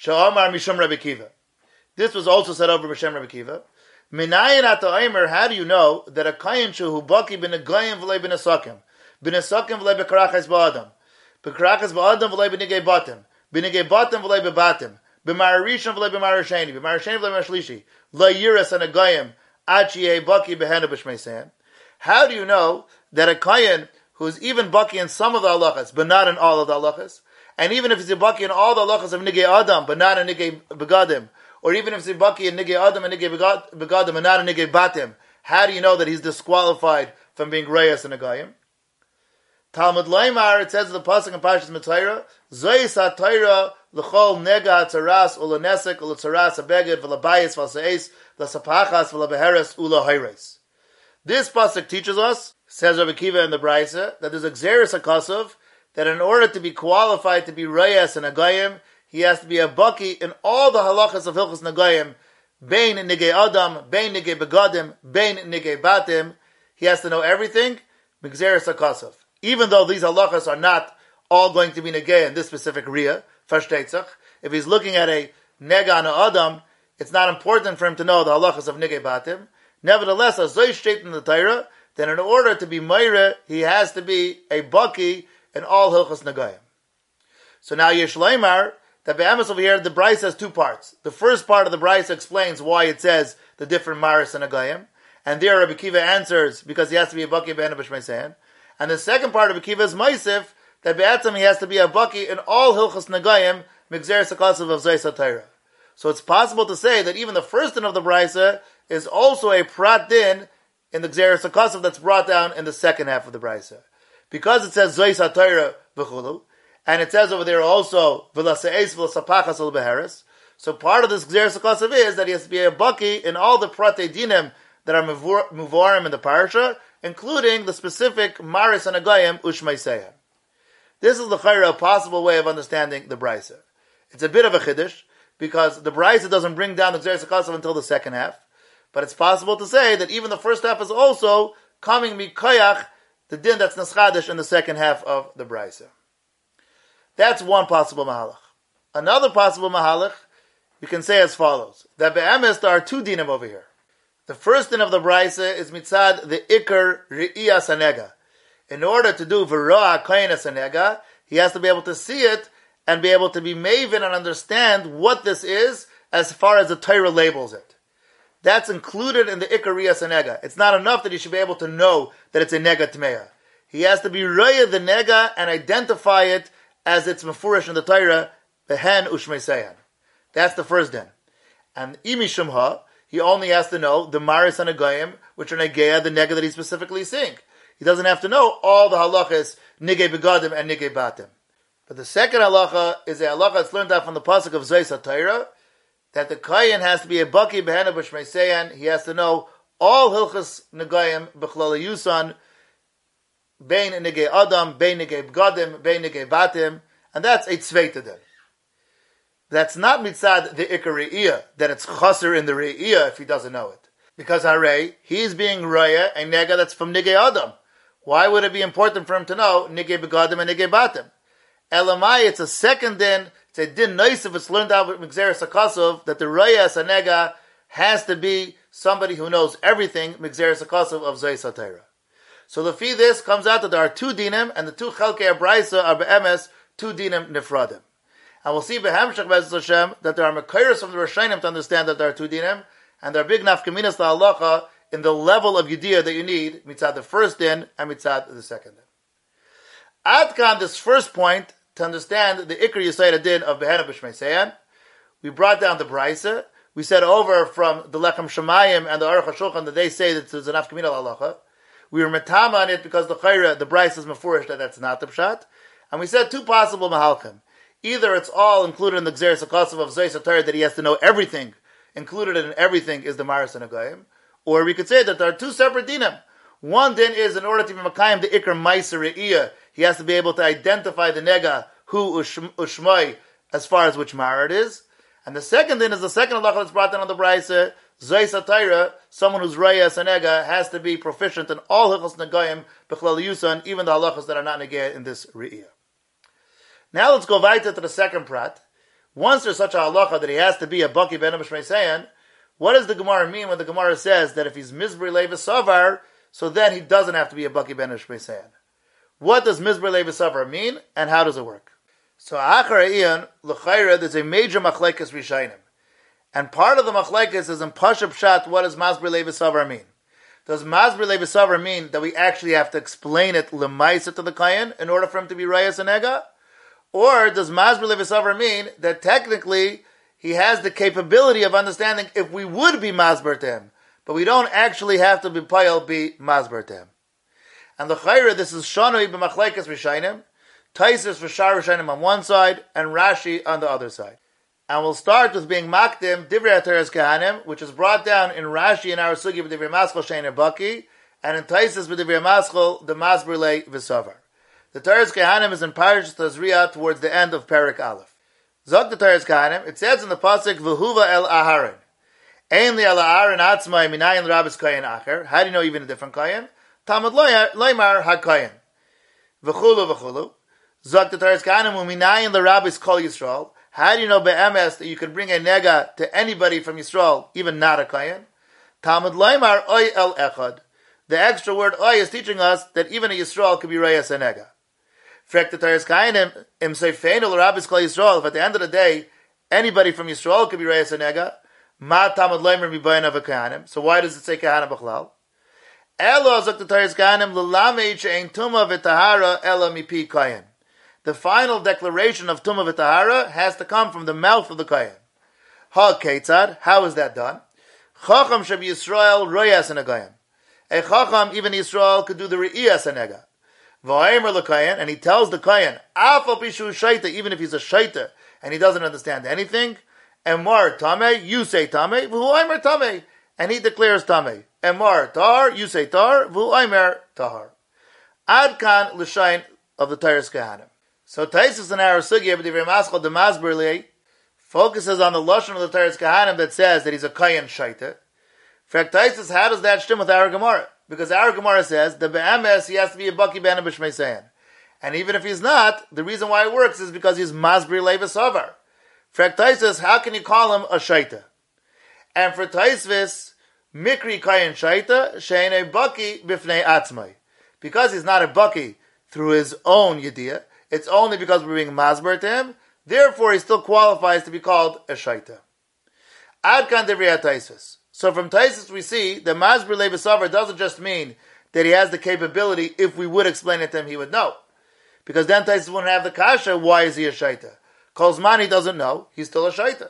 Sha'amar Mishum Rabbi Kiva. This was also said over B'Shem Rabbi Kiva. Minayin ata Aimer, how do you know that a kayin shehu baki bin a goyim v'lei bin a sakim? Bin a sakim v'lei b'karachas ba'adam. B'karachas ba'adam v'lei b'nigei batim. B'nigei batim v'lei b'batim. B'marishon v'lei b'marisheni. B'marisheni v'lei b'marishlishi. La yiras and a goyim. Achiye baki b'hena b'shmeisein. How do you know that a kayin who is even baki in some of the halachas, but not in all of the halachas, and even if he's a baki in all the halachas of nigei adam, but not in nigei begadim, or even if he's a baki in nigei adam and nigei begadim, and not in nigei batim, how do you know that he's disqualified from being reyes and a goyim? Talmud Loimar, it says in the pasuk in Parshas Mitayra, Zois ha-Torah l'chol nega atzaras u'lenesek u'letzaras abeged v'labayis v'alseis v'lasapachas v'labeheres u'lahayres. This pasuk teaches us, says Rabbi Kiva in the Braisa, that there's a Xeris HaKasav, that in order to be qualified to be reyes and a goyim, he has to be a baki in all the halachas of Hilchos Nagayim, bein nigei adam, bein nigei begadim, bein nigei batim. He has to know everything, Xeris HaKasav. Even though these halachas are not all going to be negei in this specific riyah, Fashteitzach, if he's looking at a nega and a adam, it's not important for him to know the halachas of nigei batim. Nevertheless, as Zoy straight in the Torah, then in order to be Meire, he has to be a baki in all Hilchos Nagayim. So now Yesh Leimar, that Be'emes over here, the Braisa has two parts. The first part of the Braisa explains why it says the different Maris and Nagayim, and there Rabbi Kiva answers because he has to be a baki Be'ena B'Shmeisein. And the second part of Rabbi Kiva is Maisif, that Be'etzim he has to be a baki in all Hilchos Nagayim, Migzer Sakasav of Zay Satira. So it's possible to say that even the first din of the Braisa is also a prat din in the Gzeres HaKasav that's brought down in the second half of the Braisa. Because it says Zois HaTorah v'chulu, and it says over there also V'laseis v'lasapachas al beheres. So part of this Gzeres HaKasav is that he has to be a baki in all the prate dinim that are muvarim in the parasha, including the specific Maris and Agayim Ushmeiseya. This is the chayra, a possible way of understanding the Braisa. It's a bit of a chiddush, because the Braisa doesn't bring down the Gzeres HaKasav until the second half. But it's possible to say that even the first half is also coming mikoyach, the din that's neschadish in the second half of the Braisa. That's one possible mahalach. Another possible mahalach, we can say as follows, that be'emes there are two dinim over here. The first din of the Braisa is mitzad the ikar re'iyas hanega. In order to do v'ro'a koyenes hanega, he has to be able to see it and be able to be maven and understand what this is as far as the Torah labels it. That's included in the Ikariyas Nega. It's not enough that he should be able to know that it's a Nega Tmeya. He has to be Raya the Nega and identify it as it's Mefurish in the Torah, Behen Ushmeiseyan. That's the first din. And Imi Shumha, he only has to know the Maris and Agayim, which are Negeya, the Nega that he's specifically seeing. He doesn't have to know all the halachas, Nigei Begadim and Nigei Batim. But the second halacha is a halacha that's learned out from the pasuk of Zois HaTorah, that the Kayin has to be a Baki Behena B'Shmeiseyan. He has to know all Hilchas Negayim B'Chlal Yusan, Bein Nigei Adam, Bein Nigei B'Gadim, Bein Nigei Batim, and that's a Tzveita din. That's not mitzad the Ikar Re'iyah, that it's Chaser in the Re'iyah if he doesn't know it. Because Harei, he's being Raya, a Nega that's from Nigei Adam. Why would it be important for him to know Nigei B'Gadim and Nigei Batim? Elamai, it's a second din. It's a din nice if it's learned out with Migzeres HaKasav that the Rayas Hanega has to be somebody who knows everything, Migzeres HaKasav of Zois HaTorah. So the fee this comes out that there are two dinim, and the two Chelkei Abraisa are be'emes, two dinim nifradim. And we'll see be'hamshach be'ez Hashem that there are Mekayros from the Rishayim to understand that there are two dinim, and there are big nafkaminas to halacha in the level of Yediyah that you need, mitzad the first din and mitzad the second din. Adkan, this first point, to understand the Ikar Yisayda din of Behena B'Shmeiseyan, we brought down the Braisa. We said over from the Lechem Shemayim and the Aruch HaShulchan that they say that there's an Afkamina halacha. We were metama on it because the Braisa is mefurish that that's not the pshat. And we said two possible mahalchim. Either it's all included in the Gzeres HaKasav of Zois HaTorah that he has to know everything, included in everything is the Maris and Agayim. Or we could say that there are two separate dinim. One din is in order to be Makayim the Ikar Meiser Re'iyah, he has to be able to identify the nega, who ushmai, as far as which mara it is. And the second din is the second halacha that's brought down on the Braisa, Zois HaTorah, someone who's rayas and nega has to be proficient in all hilchos negayim, b'chlal yusan, even the halachas that are not negayah in this re'iyah. Now let's go weiter to the second prat, Once there's such a halacha that he has to be a baki ben b'shmeisayan, what does the Gemara mean when the Gemara says that if he's mizbri leiva savar, so then he doesn't have to be a baki ben b'shmeisayan? What does mizbri leiva savar mean, and how does it work? So achar iyan l'chayra, there's a major machlekes rishayim, and part of the machlekes is in pasha pshat. What does mizbri leiva savar mean? Does mizbri leiva savar mean that we actually have to explain it lemaisa to the kayan in order for him to be rayas and ega? Or does Masber Levisavar mean that technically he has the capability of understanding if we would be Masber to him, but we don't actually have to be Payal be Masber to him? And the Chayra, this is Shanoi b'Machlekes Rishayim, Taisus for Shar Rishayim on one side, and Rashi on the other side. And we'll start with being Makdim, Divrei HaTeres Kehanim, which is brought down in Rashi in our Sugi b'Divrei Maschel Shein Baki, and in Taisus b'Divrei Maschel, the Masber Levisavar. The Teres Kehanim is in Parashat Tazria towards the end of Perek Aleph. Zog the Teres Kehanim, it says in the pasuk V'huva el Aharon, Ein li el Aharon atzmai minayin rabis kayin acher. How do you know even a different kayin? Tamad loymar hakayin. V'chulu v'chulu. Zog the Teres Kehanim u'minayin l'rabis kol Yisrael. How do you know be'emes that you can bring a nega to anybody from Yisrael, even not a kayin? Tamad loymar oy el echad. The extra word oy is teaching us that even a Yisrael could be reyes a nega. If at the end of the day, anybody from Yisrael could be Reyes Anega, Ma Tamad Leimer Mibayin of a Kahanim. So why does it say Kahanim B'chlal? Elo Zok the Teres Kahanim L'lamei She'ein Tuma V'Tahara Ela Mipi Kayin. The final declaration of Tuma V'Tahara has to come from the mouth of the Kayin. Ha Ketzad, how is that done? Chacham Sheb Yisrael Reyes Anegayim. A Chacham, even Yisrael, could do the Reyes Anega. And he tells the Kayan, even if he's a shaita and he doesn't understand anything, Emar Tame, you say Tame, V'huaymer Tame, and he declares Tame. Emar Tar, you say Tar, V'huaymer Tahar. Adkan l'shayin of the Teres Kehanim. So Taisus in our Sugya, B'divrei Maschel de Masberli, focuses on the lashon of the Teres Kehanim that says that he's a Kayan shaita. For Taisus, how does that stem with our Gemara? Because our Gemara says, the be'emes, he has to be a baki ben b'shmeisayan. And even if he's not, the reason why it works is because he's masbri leiva savar. For Taisus, how can you call him a shaita? And for Taisvis, mikri kayin shaita, she'en a baki b'fnei atzmai. Because he's not a baki through his own yediyah, it's only because we're being masber to him, therefore he still qualifies to be called a shaita. Adkan devrei Taisvis. So from Taisus we see that Masber Leiva Savar doesn't just mean that he has the capability, if we would explain it to him, he would know. Because then Taisus wouldn't have the kasha, why is he a shaita? Kolzman he doesn't know, he's still a shaita.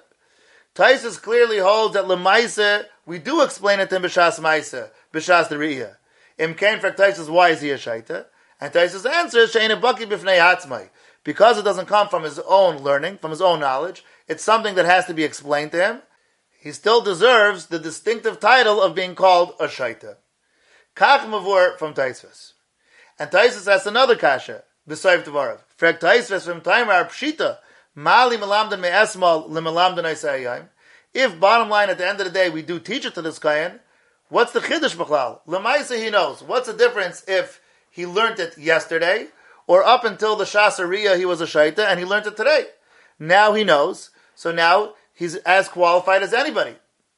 Taisus clearly holds that Lemaisa, we do explain it to him b'shas Maisa, b'shas the Riyah. Imkain for Taisus, why is he a shaita? And Taisus answers, She'en baki b'fnei hatzmai. Because it doesn't come from his own learning, from his own knowledge, it's something that has to be explained to him. He still deserves the distinctive title of being called a shaita. Kach mavur from Taisvis. And Taisvis has another kasha, b'sayv tevarav. Frek Taisvis from Taimar pshita, mali melamdan me'esmal lemelamdan aisayayim. If, bottom line, at the end of the day, we do teach it to this kayan, what's the chiddush b'chlal? Lemaisa he knows. What's the difference if he learned it yesterday, or up until the Shasariya he was a shaita, and he learned it today? Now he knows. So now, he's as qualified as anybody.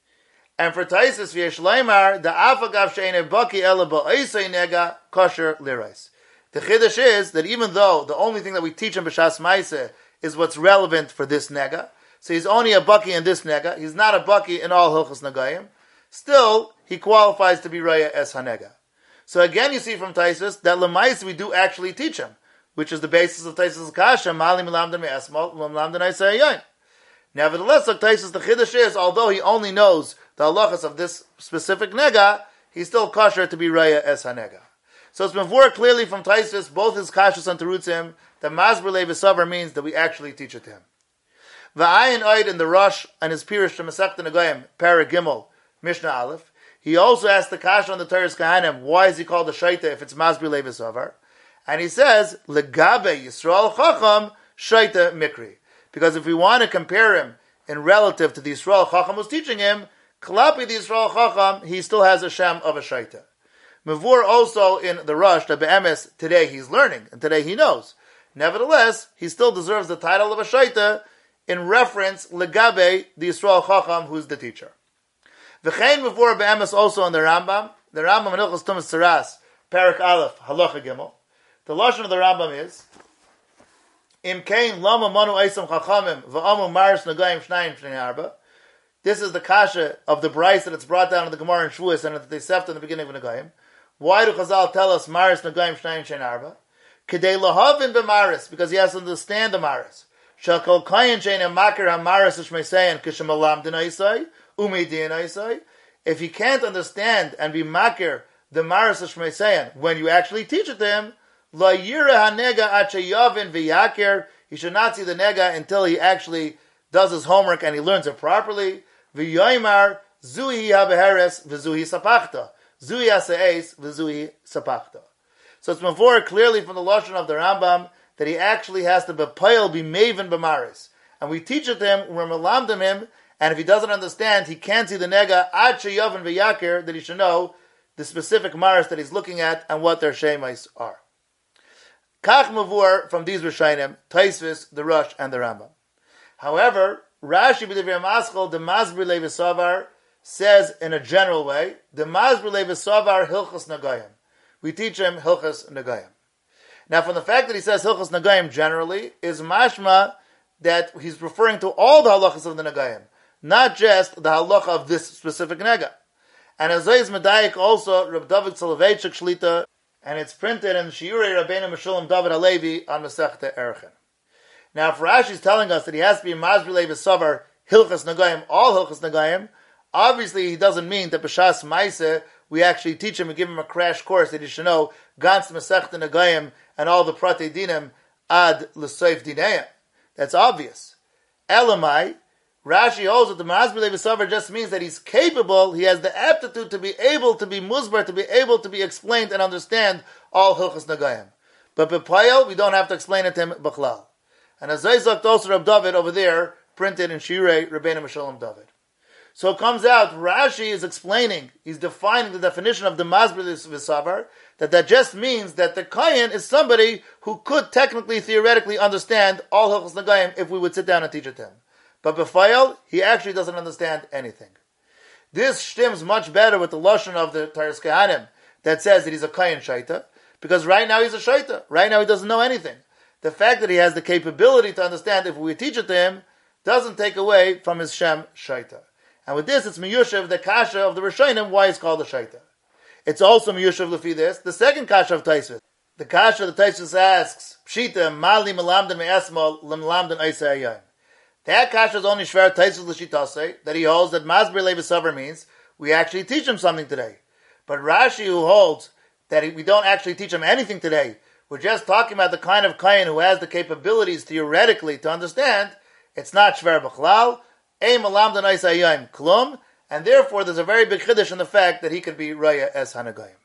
And for Taisus v'yesh leimar, the afagav she'ene baki ela ba'isei nega kosher lirais. The chiddush is that even though the only thing that we teach him b'shas ma'aseh is what's relevant for this nega, so he's only a baki in this nega, he's not a baki in all hilchos negayim, still he qualifies to be raya es hanega. So again you see from Taisus that lemais we do actually teach him, which is the basis of Taisus' kasha, mali milamdan me'esmal, milamdan aisayayim. Nevertheless, like Taisus, the chiddush is, although he only knows the halachas of this specific nega, he's still kosher to be raya es hanega. So it's been very clearly from Taisus, both his kashas and terutzim, that masber leiva savar means that we actually teach it to him. V'ayin oid in the Rosh and his Pirush to Masechta Negayim, Parag Gimel, Mishnah Aleph, he also asked the kasha on the Teres Kehanim, why is he called a shaita if it's masber leiva savar? And he says, legabe Yisrael chacham shaita mikri. Because if we want to compare him in relative to the Yisrael Chacham who's teaching him, Klapi the Yisrael Chacham, he still has a shem of a shaita. Mavur also in the Rosh, the Be'emes, today he's learning, and today he knows. Nevertheless, he still deserves the title of a shaita, in reference legabe the Yisrael Chacham, who's the teacher. V'chein before be'emes also in the Rambam in Hilchos Tumas Tzaras, Parak Aleph, Halacha Gimel. The lashon of the Rambam is Im kein lama manu eisam chachamim v'amu maris nagayim shnayim shnei arba. This is the kasha of the Bryce that it's brought down in the Gemara in Shavuos and at the Tosefta in the beginning of Nagayim. Why do Chazal tell us maris nagayim shnayim shnei arba? Kedei lahavin b'maris, because he has to understand the maris. Shall kol kayin shein makir hamaris shmeisayin kishem alam dinaisai umi dinaisai. If he can't understand and be makir the maris shmeisayin when you actually teach it to him, la yira hanega achayavin v'yakir. He should not see the nega until he actually does his homework and he learns it properly. V'yoymar zuhi habeheres v'zuhi sapachta. Zuhi haseis v'zuhi sapachta. So it's before clearly from the lashon of the Rambam that he actually has to be maven b'maris. And we teach it to him, we're melamdim him, and if he doesn't understand, he can't see the nega ad sheyavin v'yakir, that he should know the specific maris that he's looking at and what their shemais are. Kach mavur from these Rishonim, Tosfos, the Rosh, and the Rambam. However, Rashi b'divrei Maschil, the Masbir Levi Savar, says in a general way, the Masbir Levi Savar Hilchos Nagayim. We teach him Hilchos Nagayim. Now, from the fact that he says Hilchos Nagayim generally, is mashma that he's referring to all the halachas of the Nagayim, not just the halacha of this specific nega. And as is medayik also, Reb David Soloveitchik Shlita, and it's printed in Shiurei Rabbeinu Meshulam David Halevi on Masechta Erchin. Now, if Rashi is telling us that he has to be Masbir Levi Savar Hilchos Nagayim, all Hilchos Nagayim, obviously he doesn't mean that B'shas Maaseh we actually teach him and give him a crash course that he should know Gans Masechta Nagayim and all the Pratei Dinim ad L'Seif Dineim. That's obvious. Elamai, Rashi holds that the Masbir Levi Savar just means that he's capable, he has the aptitude to be able to be musbar, to be able to be explained and understand all Hilchos Nagayim. But B'Payel, we don't have to explain it to him B'chlal. And as Zayzak also Reb David over there, printed in Shirei Rabbeinu Meshulam David. So it comes out, Rashi is explaining, he's defining the definition of the Masbir Levi Savar, that just means that the Kayin is somebody who could technically, theoretically understand all Hilchos Nagayim if we would sit down and teach it to him. But B'Fayel, he actually doesn't understand anything. This stems much better with the lashon of the Taras Kehanim that says that he's a Kayin Shaita, because right now he's a Shaita. Right now he doesn't know anything. The fact that he has the capability to understand if we teach it to him doesn't take away from his Shem Shaita. And with this, it's Miyushav, the Kasha of the Rishonim, why it's called the Shaita. It's also Miyushav Lefi this, the second Kasha of Tosfos. The Kasha the Tosfos asks, Pshita, Mali Melamden Me'esmol, Lemlamden Eisei Ayayim. That Kasha is only Shver Tosfos L'Shitase, that he holds that Masbir Levi Savar means we actually teach him something today. But Rashi, who holds that we don't actually teach him anything today, we're just talking about the kind of Kayin who has the capabilities theoretically to understand, it's not Shver B'chlal, Ein Melamden Eisei Ayayim Klum, and therefore there's a very big chiddush in the fact that he could be Raya Es Hanagayim.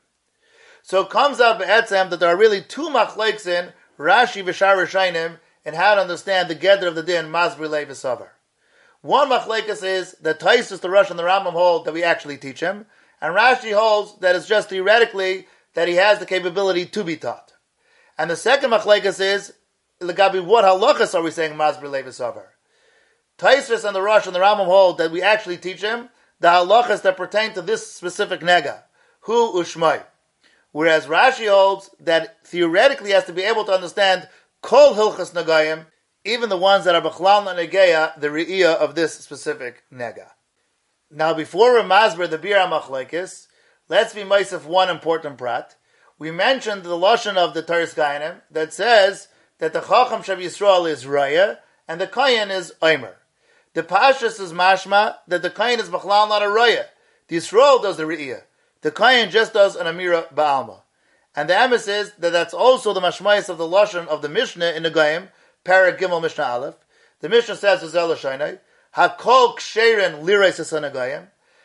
So it comes out be'etzem that there are really two machlekes in Rashi v'shar Rishonim in how to understand the Geder of the Din Masbir Levi Savar. One machlekes is that Tosfos, the Rosh, and the Rambam hold that we actually teach him, and Rashi holds that it's just theoretically that he has the capability to be taught. And the second machlekes is legabi what halachas are we saying Masbir Levi Savar? Tosfos and the Rosh and the Rambam hold that we actually teach him the halachas that pertain to this specific nega, hu ushmai. Whereas Rashi holds that theoretically he has to be able to understand kol hilchas nagayim, even the ones that are b'chlal negeya, the re'iyah of this specific nega. Now, before we masber the bir machlekes, let's be meisef one important prat. We mentioned the lashon of the Taras Kehanim that says that the Chacham Shav Yisrael is raya and the Kayin is omer. The Pashas is mashma that the Kayin is b'chlal not a raya. The Yisrael does the re'iyah. The Kayin just does an Amira Ba'alma. And the emes is that that's also the mashmayis of the lashon of the Mishnah in the Gaim, Parag Gimel Mishnah Aleph. The Mishnah says, Zel Shainai, Hakol Ksherin Lirais Esanagayim,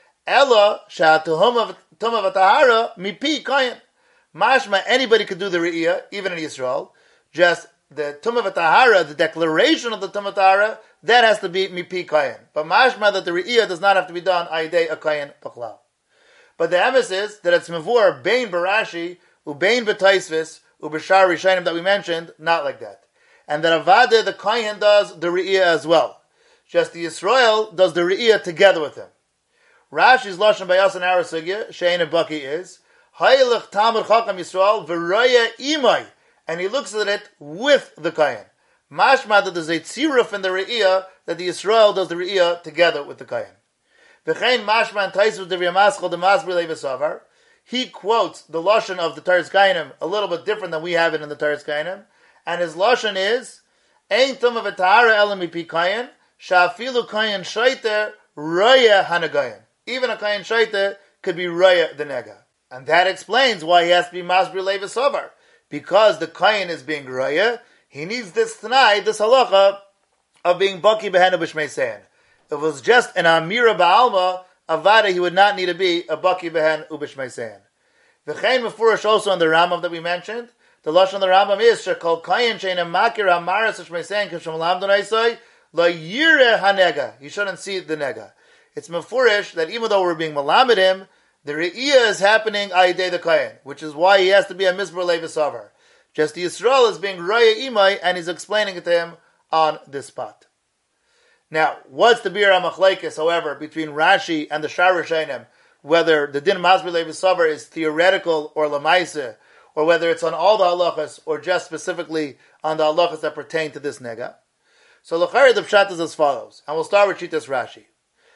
Ella Sha'atuhum V'Tahara Mipi Kayin. Mashma, anybody could do the re'iyah, even in Yisrael. Just the Tumah V'Tahara, the declaration of the Tumah V'Tahara, that has to be Mipi Kayin. But mashma that the re'iyah does not have to be done Aidei a Kayin Pachlav. But the emes is that it's mevur bein barashi ubein b'Tosfos ubeshar Rishonim that we mentioned, not like that, and that avada the Kayin does the re'iyah as well. Just the Yisrael does the Re'iyah together with him. Rashi's Lashon Bayas and Arasugya, Shein and Baki is, Haylech Talmud Chacham Yisrael, V'raya Imai, and he looks at it with the Kayan. Mashma that there's a tziruf in the Re'iyah, that the Yisrael does the Re'iyah together with the Kayan. V'chein Mashma and Taisus Devya Maschal the Masbir Levasavar, he quotes the Lashon of the Taras Kainim a little bit different than we have it in the Taras Kainim, and his Lashon is, Ein Tum of Etahara Elam Mipi Kayan, Sha'afilu Kayan Shaiter, Raya Hanagayan. Even a Kayan Shaiter could be Raya the Nega. And that explains why he has to be Masbir Levasavar. Because the Kayan is being Raya, he needs this Tanai, this halacha of being Baki Behena B'Shmei Seyan. If it was just an Amira Ba'alma, Avada, he would not need to be a Baki Behen Ubishmei Seyan. V'chein Mefurish also on the Rambam that we mentioned, the Lashon of the Rambam is, Shekol Kayan Shein Makir Amaras B'Shmei Seyan K'Shem Lamdon Aisai, La Yire HaNega. You shouldn't see the Nega. It's Mefurish that even though we're being Malamed him, the Re'iyah is happening Aidei the Kayan, which is why he has to be a Mizbar Levisavar. Just the Yisrael is being Raya Imai, and he's explaining it to him on this spot. Now, what's the Bir HaMachlekes, however, between Rashi and the Shar Rishonim, whether the Din Masbir Levisavar is theoretical or Lamaise, or whether it's on all the halachas, or just specifically on the halachas that pertain to this nega? So, l'chayra, the pshat is as follows, and we'll start with Shitas Rashi.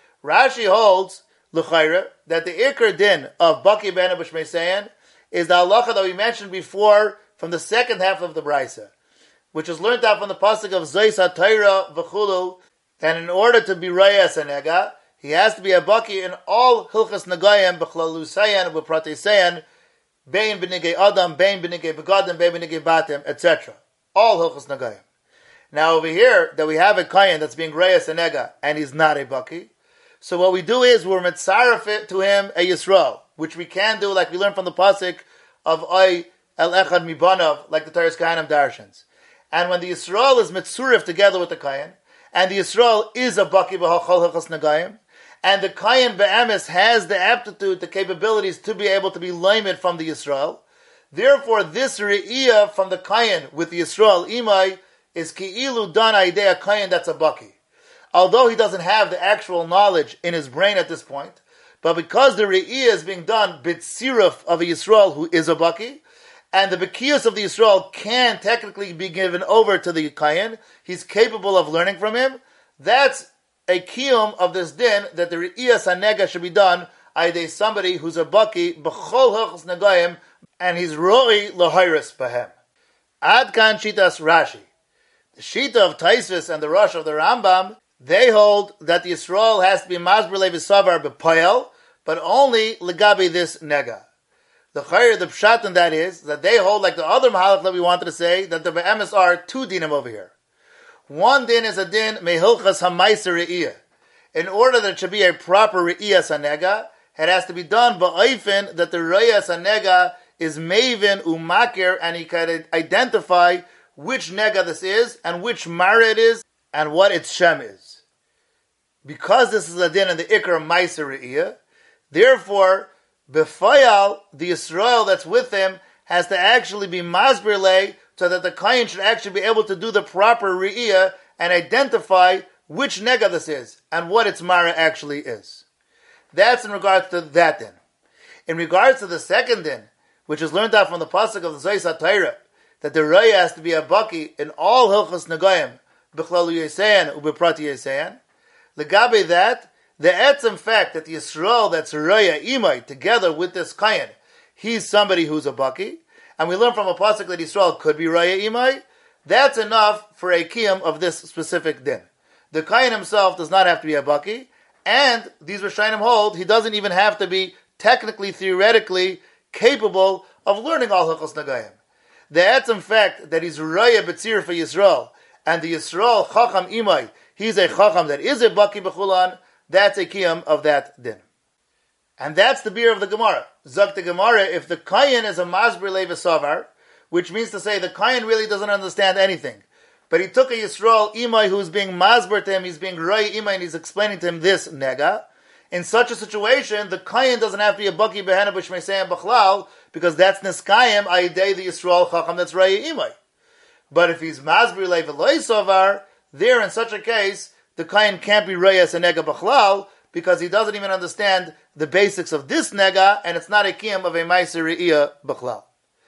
Rashi holds, l'chayra, that the Iker Din of Baki Ben B'Shmei Seyan is the halacha that we mentioned before from the second half of the Braisa, which is learned out from the pasuk of Zois HaTorah V'chulu, and in order to be Rayas and Nega, he has to be a Baki in all Hilchas Negayim, B'chlalu Sayan, B'prate Sayan, Bein B'nigei Adam, Bein B'nigei Begadim, Bein B'nigei Batim, etc. All Hilchas Negayim. Now over here, that we have a Kayan that's being Rayas and Nega, and he's not a Baki. So what we do is, we're mitzaref it to him a Yisrael, which we can do, like we learned from the pasuk of Oy El Echad Mibanav, like the Taras Kayanim Darshans. And when the Yisrael is mitzuref together with the Kayan, and the Yisrael is a Baki B'Chol Hilchas Negayim, and the Kayan Be'emes has the aptitude, the capabilities to be able to be loimed from the Yisrael, therefore this Re'iyah from the Kayan with the Yisrael Imai is Ki'ilu Dan Aidei a Kayan that's a Baki. Although he doesn't have the actual knowledge in his brain at this point, but because the Re'iyah is being done B'tziruf of a Yisrael who is a Baki, and the Bekiyus of the Yisrael can technically be given over to the Kayan, he's capable of learning from him, that's a kiyum of this din, that the Re'iyah Sanega should be done by somebody who's a Baki, B'chol Hilchos Negayim, and he's Roi L'Hairis B'hem. Ad Kan Shitas Rashi. The Shita of Taisvis and the Rosh of the Rambam, they hold that the Yisrael has to be Masbir Levisavar B'Poyel, but only Legabi this Nega. The Chayr, the Pshat in that is, that they hold like the other Mahalach that we wanted to say, that the Be'emes are two dinim over here. One din is a din Mehilchas HaMaiser Re'iyah. In order that it should be a proper Re'iyah Sanega, it has to be done ba'ofen that the Re'iyah Sanega is Maven Umakir, and he can identify which Nega this is, and which Mara it is, and what its Shem is. Because this is a din in the Ikar Maiser Re'iyah, therefore, B'fayal, the Yisrael that's with him, has to actually be Masbir Lei, so that the Kayan should actually be able to do the proper Re'iyah and identify which Nega this is, and what its Mara actually is. That's in regards to that din. In regards to the second din, which is learned out from the pasuk of the Zois HaTorah, that the Raya has to be a Baki in all Hilchos Negayim, B'chlalu Yesayan, U'Beprati Yesayan, Legabe that, the etzem fact that the Yisrael that's Raya Imai, together with this Kayan, he's somebody who's a Baki, and we learn from a pasuk that Yisrael could be Raya Imai, that's enough for a kiyum of this specific din. The Kayan himself does not have to be a Baki, and these Rishonim hold, he doesn't even have to be technically, theoretically, capable of learning all Hilchos Negayim. The etzem fact that he's Raya B'tzir for Yisrael, and the Yisrael Chacham Imai, he's a Chacham that is a Baki B'chulan, that's a kiyum of that din. And that's the beer of the Gemara. Zok the Gemara, if the Kayan is a Masbir Levisavar, which means to say the Kayan really doesn't understand anything, but he took a Yisrael Imai who's being Masbir to him, he's being Raya Imai, and he's explaining to him this Nega, in such a situation, the Kayan doesn't have to be a Baki Behena B'Shmei Seyan B'chlal, because that's Niskayim Ayidei the Yisrael Chacham that's Raya Imai. But if he's Masbir Levisavar, there in such a case, the Kayin can't be Reyes a Nega B'chlal, because he doesn't even understand the basics of this Nega, and it's not a Kiyam of a Meiser Re'iyah B'chlal.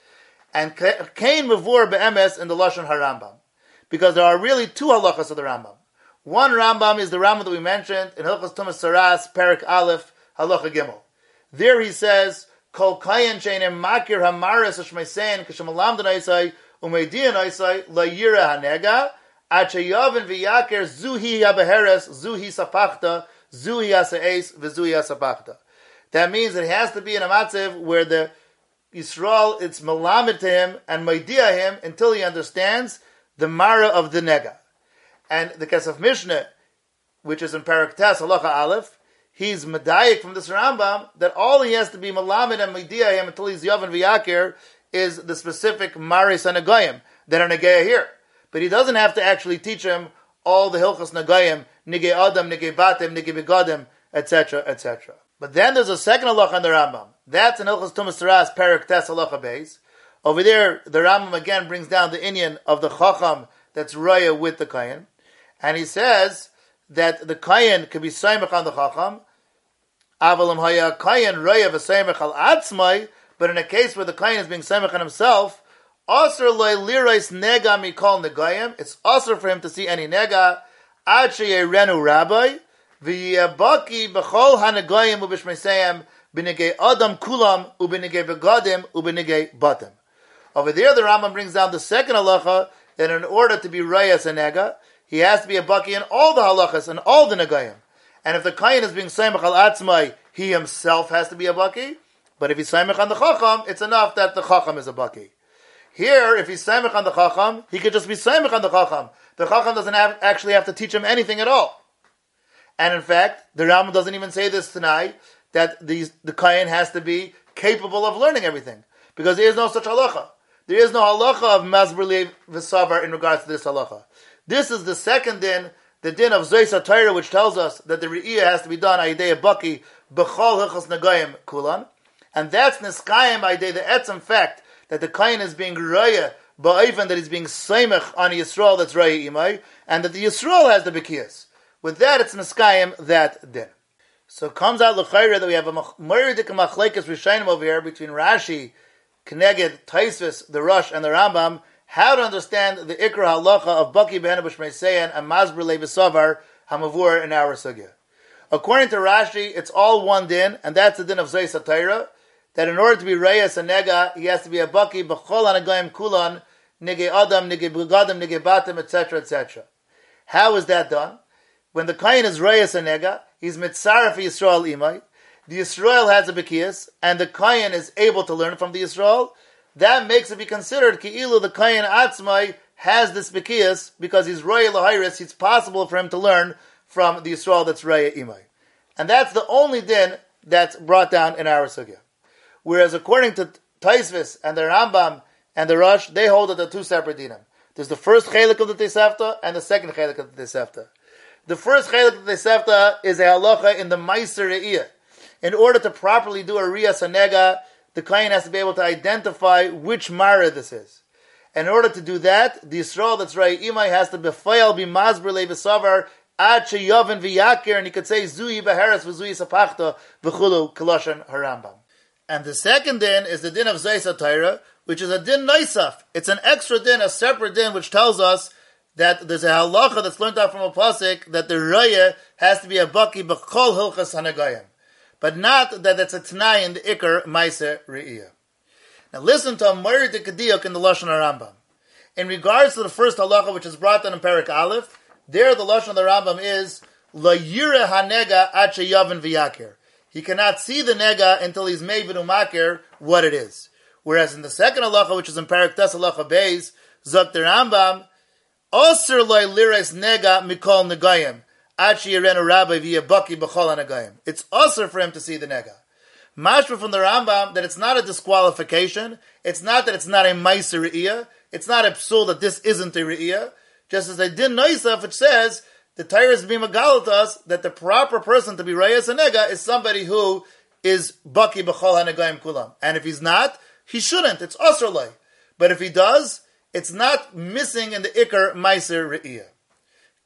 And Kain Mavur Be'emes in the Lashon HaRambam. Because there are really two halachas of the Rambam. One Rambam is the Rambam that we mentioned in Hilchos Tumas Saras, Perik Aleph, Halacha Gimel. There he says, Kol Kayin Sheinem Makir Hamaris Hashmeisein Kishamalam D'naisai Umeidian Naisai La Yira Hanega Ache Yavin V'Yaker Zuhi Habeheres Zuhi Sapachta Zuhi Haseis V'Zuhi Hasapachta. That means it has to be in a matziv where the Yisrael, it's malamed to him and maidia him until he understands the mara of the nega. And the Kesef Mishnah, which is in Parak Tes, Halacha Aleph, he's medayik from this Rambam that all he has to be malamed and maidia him until he's Yavan V'Yakir is the specific maris and nagayim that are negaya here. But he doesn't have to actually teach him all the hilchos nagayim, nigei adam, nigei batim, nigei begadim, etc., etc. But then there's a second halacha in the Rambam. That's in Hilchos Tumas Saras, Perik Tes Halacha Beis. Over there, the Rambam again brings down the inyan of the Chacham that's Raya with the Kayin. And he says that the Kayin could be Saimach on the Chacham, Avalim Haya Kayin Raya v'Saimach al Atzmai, but in a case where the Kayin is being Saimach on himself, Asr loy lirais nega mikol negayim, it's asr for him to see any nega, ad sheyerenu rabbi, v'yabaki b'chol hanegayim u'b'shmeisayim, b'negei adam kulam, u'b'negei begadim, u'b'negei batim. Over there, the Rambam brings down the second halacha, that in order to be rayas a nega, he has to be a baki in all the halachas and all the negayim. And if the kayin is being saimach al atzmai, he himself has to be a baki. But if he's saimach on the chacham, it's enough that the chacham is a baki. Here, if he's saimach on the chacham, he could just be saimach on the chacham. The chacham doesn't actually have to teach him anything at all. And in fact, the Rambam doesn't even say this tonight, that the kayin has to be capable of learning everything. Because there is no such halacha. There is no halacha of mazber v'savar in regards to this halacha. This is the second din, the din of Zois HaTorah, which tells us that the re'iyah has to be done ayidei baki b'chol hilchos nagayim kulan. And that's niskayim ayidei the etzem fact that the kain is being raya ba'ayvan, that he's being seimach on Yisrael that's raya imay, and that the Yisrael has the bekiyas. With that, it's niskayim that din. So it comes out l'chayra that we have a moridik machlekes rishayim over here between Rashi, Kneged, Taisvis, the Rosh, and the Rambam, how to understand the Ikra halacha of Baki Behena B'Shmeiseyan and Mazber Levisavar Hamavur in our sugya. According to Rashi, it's all one din, and that's the din of Zois HaTorah, that in order to be Reyes and Nega, he has to be a Baki B'chol Hanagayim Kulan, Nigei Adam, Nigei Begadim, Nigei Batim, etc., etc. How is that done? When the Kain is Reyes and Nega, he's Mitzaref Yisrael Imai, the Yisrael has a Bekiyas, and the Kayin is able to learn from the Yisrael, that makes it be considered Ki'ilu, the Kayin Atzmai has this Bekiyas, because he's Roya Lahiris, it's possible for him to learn from the Yisrael that's Roya Imai. And that's the only din that's brought down in our Sugya. Whereas according to Taisvis and the Rambam and the Rosh, they hold that they're two separate dinim. There's the first chelik of the Tesefta and the second chelik of the Tesefta. The first chelik of the Tesefta is a halacha in the Meiser Re'iyah. In order to properly do a Riyas Hanega, the Kayin has to be able to identify which Mara this is. And in order to do that, the Yisrael that's Raya Imai has to befayal b'mazber le'v'savar ad sheyavin v'yakir, and he could say Zui b'heres v'zui sapachta v'chulu koloshan harambam. And the second din is the din of Zois HaTorah, which is a din noisaf. It's an extra din, a separate din, which tells us that there's a halacha that's learned out from a pasuk that the Raya has to be a baki b'chol hilchas hanagayim. But not that it's a t'nai in the Iker Meiser Re'iyah. Now listen to a Moir de Kediyok in the Lashon HaRambam. In regards to the first halacha, which is brought down in Perik Aleph, there the Lashon of the Rambam is La Yira HaNega Ad Sheyavin V'Yakir. He cannot see the nega until he's made v'numakir what it is. Whereas in the second halacha, which is in Perik Tes Halacha Beis, Zok the Rambam, Osir Loi Lires Nega Mikol Negayim. It's also for him to see the nega. Mashma from the Rambam that it's not a disqualification. It's not that it's not a meiser re'iyah. It's not a psul that this isn't a re'iyah. Just as I did noisaf, which says the Torah is being magal to us that the proper person to be reyes a nega is somebody who is baki b'chol hanegayim kulam. And if he's not, he shouldn't. It's osrloi. But if he does, it's not missing in the ikar meiser re'iyah.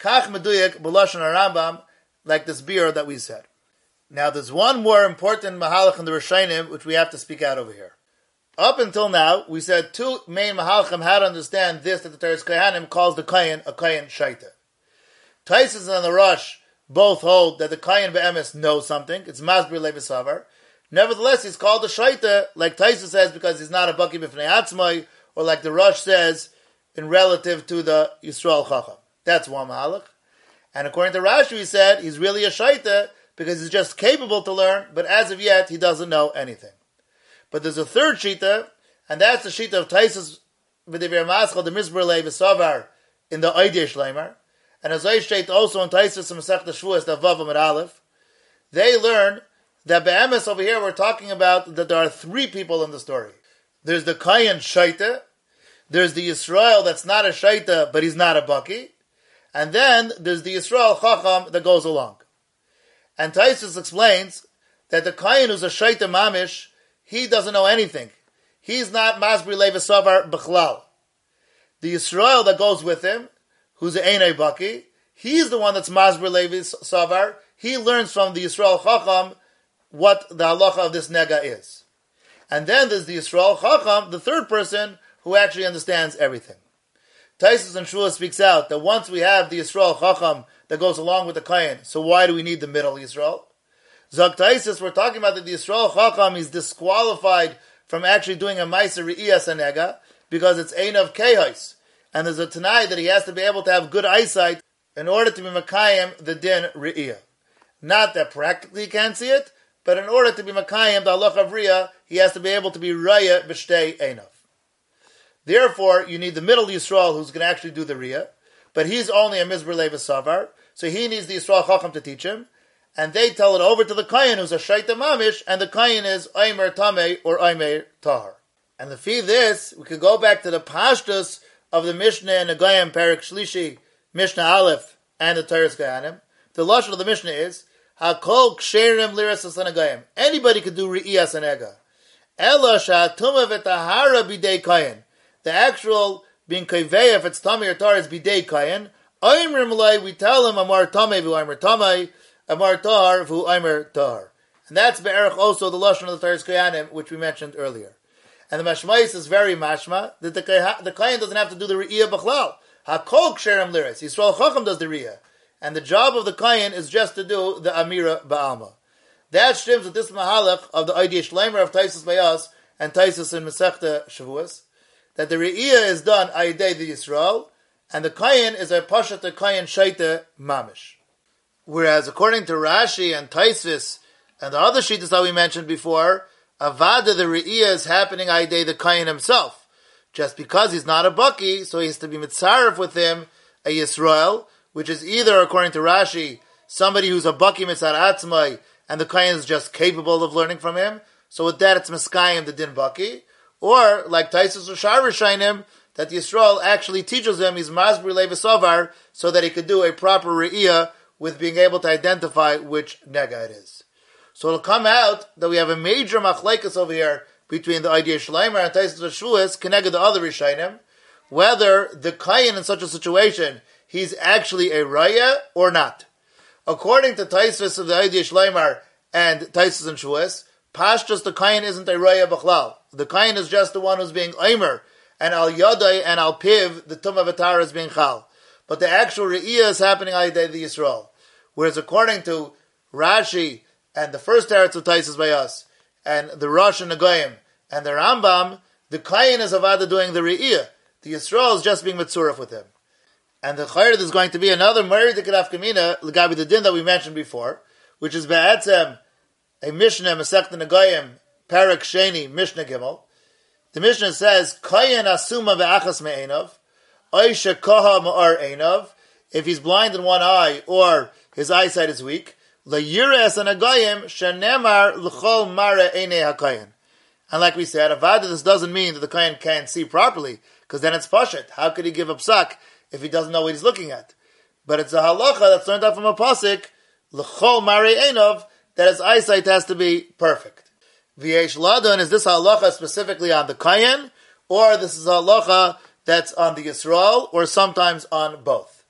Kach meduyek b'lashon Rambam, like this beer that we said. Now, there's one more important mahalach in the Rishonim which we have to speak out over here. Up until now, we said two main mahalachim how to understand this, that the Teres Kohanim calls the Kohen a Kohen Shaita. Taisus and the Rosh both hold that the Kohen Be'emes knows something. It's Masbir Levisavar. Nevertheless, he's called a Shaita, like Taisus says, because he's not a Baki B'fnei Atzmai, or like the Rosh says, in relative to the Yisrael Chacham. That's one mahalach. And according to Rashi, he said he's really a Shaita because he's just capable to learn, but as of yet, he doesn't know anything. But there's a third shita, and that's the shita of Taisus v'Divir Maschal, the Mizber Lev Savar in the Oidei Shleimer, and as I state also in Taisus and Masech Shvuos, the Vav Amid Aleph. They learn that Be'emes over here we're talking about that there are three people in the story. There's the Kohen Shaita, there's the Yisrael that's not a Shaita but he's not a Baki, and then there's the Yisrael Chacham that goes along. And Taisus explains that the Kohen who's a Shaita Mamish, he doesn't know anything. He's not Masbri Levi Savar B'chlal. The Yisrael that goes with him, who's an Einei Baki, he's the one that's Masbri Levi Savar. He learns from the Yisrael Chacham what the halacha of this nega is. And then there's the Yisrael Chacham, the third person, who actually understands everything. Taisus and Shua speaks out that once we have the Yisrael Chacham that goes along with the Kohen, so why do we need the middle Yisrael? Zog Taisus, we're talking about that the Yisrael Chacham is disqualified from actually doing a Meiser Re'iyas Anega because it's Ein of Kehos. And there's a Tanai that he has to be able to have good eyesight in order to be Makayim the Din Re'iyah. Not that practically he can't see it, but in order to be Makayim the Halach of Riyah, he has to be able to be Raya B'shtei Einav. Therefore, you need the middle Yisrael who's going to actually do the Riyah, but he's only a Mizber Levi Savar, so he needs the Yisrael Chacham to teach him. And they tell it over to the Kohen, who's a Shaita Mamish, and the Kohen is Omer Tameh or Omer Tahar. And to feed this, we could go back to the Pashtus of the Mishnah and the Goyim, Perik Shlishi, Mishnah Aleph, and the Teres Kohanim. The lashon of the Mishnah is, Hakol Ksherim Liras Asanagayim. Anybody could do Re'iyas Anega. Ela Sha'atuma V'tahara Bidei Kohen. The actual being Kaveh, if it's Tameh or Tahar, is Bidei Kohen. Omer Malay, we tell him, Amar Tameh v'u Omer Tameh, Amar Tahar v'u Omer Tahar. And that's Be'erach also the lashon of the Teres Kohanim, which we mentioned earlier. And the Mashmais is very mashma, that the Kohen doesn't have to do the Re'iyah B'chlal. Hakol Ksherim Liras. Yisrael Chacham does the Re'iyah. And the job of the Kohen is just to do the Amira Ba'alma. That stems with this mahalach of the Oidei Shleimer of Taisus Bayas and Taisus in Masechta Shavuos, that the Re'iyah is done Aidei the Yisrael, and the Kohen is a Pashat the Kohen Shaita Mamish. Whereas according to Rashi and Taisus and the other Shittas that we mentioned before, Avada, the Re'iyah is happening Aidei the Kohen himself. Just because he's not a Baki, so he has to be mitzaref with him a Yisrael, which is either, according to Rashi, somebody who's a Baki mitzar atzmai, and the Kohen is just capable of learning from him. So with that, it's Meskayim the Din Baki. Or, like Taisus or Shar Rishainim, that Yisrael actually teaches him, he's Masbir Levi Savar, so that he could do a proper Re'iyah with being able to identify which nega it is. So it'll come out that we have a major machlekes over here between the Oidei Shleimer and Taisus Shavuos, connected to other Rishainim, whether the Kohen in such a situation, he's actually a Raya or not. According to Taisus of the Oidei Shleimer and Taisus and Shavuos, Pashtus, the Kohen isn't a Raya B'chlal. The Kohen is just the one who's being Omer, and Al Yadai and Al Piv, the Tumah V'Tara is being Chal. But the actual Re'iyah is happening Al Yadai the Yisrael. Whereas according to Rashi and the first teretz of Taisus Bayas, and the Rosh and the Goyim, and the Rambam, the Kohen is Avada doing the Re'iyah. The Yisrael is just being Mitzuraf with him. And the Chayr is going to be another Mari Dikadaf Kamina, L'gabi the Din that we mentioned before, which is Be'etzem, a Mishnah, Masechta Nagayim, Parak Sheni, Mishnah Gimel. The Mishnah says, Kohen asuma ve'achas me'enov, oisha koha ma'ar enov, if he's blind in one eye, or his eyesight is weak, le'yires anagayim, shenemar l'chol mare einei ha'kohen. And like we said, Avada, this doesn't mean that the Kohen can't see properly, because then it's Pashat. How could he give a psak if he doesn't know what he's looking at? But it's a halacha that's learned out from a pasuk, l'chol mare enov, that his eyesight has to be perfect. V'yesh ladon, is this halacha specifically on the Kohen, or this is a halacha that's on the Yisrael, or sometimes on both?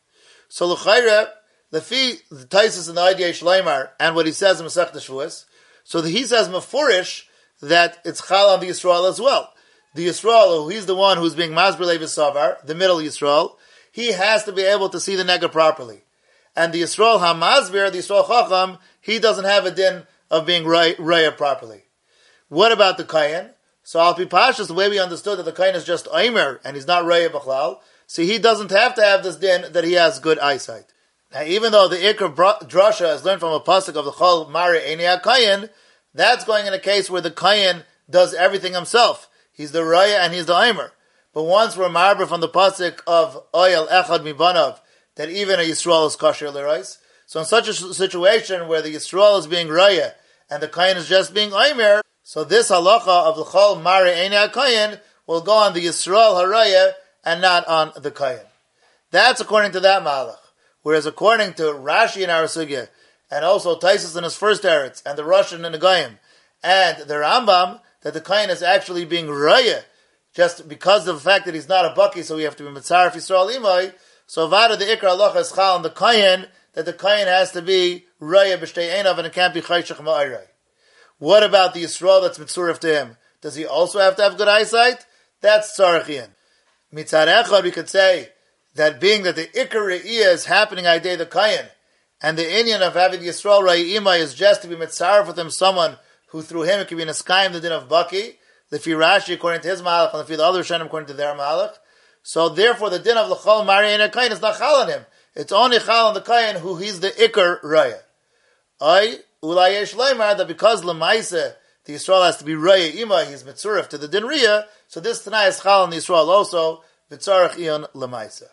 So l'chayre, lefi the Taisus in the Idea Shleimar, and what he says in Masech Shavuos, so he says mafurish that it's chal on the Yisrael as well. The Yisrael, he's the one who's being masber levis savar, the middle Yisrael, he has to be able to see the nega properly. And the Yisrael hamazbir, the Yisrael chacham, he doesn't have a din of being raya properly. What about the Kayan? So Al Pi Pashas, the way we understood that the Kayan is just Aimer and he's not raya b'chlal, so he doesn't have to have this din that he has good eyesight. Now, even though the Ikar Drasha is learned from a pasuk of the Chol Mari Eini HaKayin, that's going in a case where the Kayin does everything himself. He's the raya and he's the Aimer. But once we're marber from the pasuk of Oyel Echad Mibanav, that even a Yisrael is kosher l'rais. So in such a situation where the Yisrael is being raya and the Kayin is just being Aimer, so this halacha of the Chol Mari Eini HaKayin will go on the Yisrael haraya and not on the Kayin. That's according to that malach. Whereas according to Rashi in our sugya, and also Taisus in his first eretz, and the Russian in the Goyim, and the Rambam, that the Kayin is actually being raya, just because of the fact that he's not a baki, so we have to be mitzaref Yisrael imay. So vada the ikra halacha is chal on the Kayin, that the Kayin has to be raya b'shtei einav, and it can't be chayshach ma'aray. What about the Yisrael that's mitzuref to him? Does he also have to have good eyesight? That's tzarachian. Mitzad echad, we could say that being that the ikar re'iyah is happening idei the Kayin, and the inyan of having the Yisrael ra'iyah is just to be mitzaref with him someone who through him it can be an eskayim the din of baki, the fi Rashi according to his malach, and the fi the other Rishonim according to their malach. So therefore the din of the Chol Mari Eini HaKayin is not chal on him. It's only chal on the Kayin who he's the ikar raya. Ulai yesh leimar that because lemaisa the Yisrael has to be raya ima, he's mitzuref to the din riyah, so this tanai is chal on the Yisrael also, v'tzarech iyon lemaisa.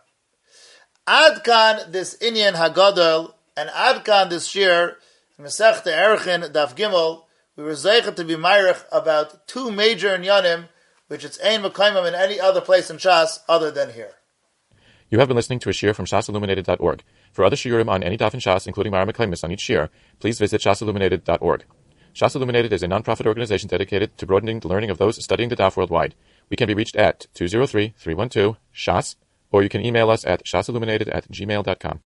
Adkan this inyan hagadol, and adkan this shir, Masechta Erchin Daf Gimel, we were zeichet to be ma'arich about two major inyanim, which it's ein mekaimim in any other place in Shas other than here. You have been listening to a shir from shasilluminated.org. For other shiurim on any daf in Shas, including Mara Mekaimis on each shir, please visit shasilluminated.org. Shas Illuminated is a non-profit organization dedicated to broadening the learning of those studying the daf worldwide. We can be reached at 203-312-SHAS, or you can email us at shasilluminated@gmail.com.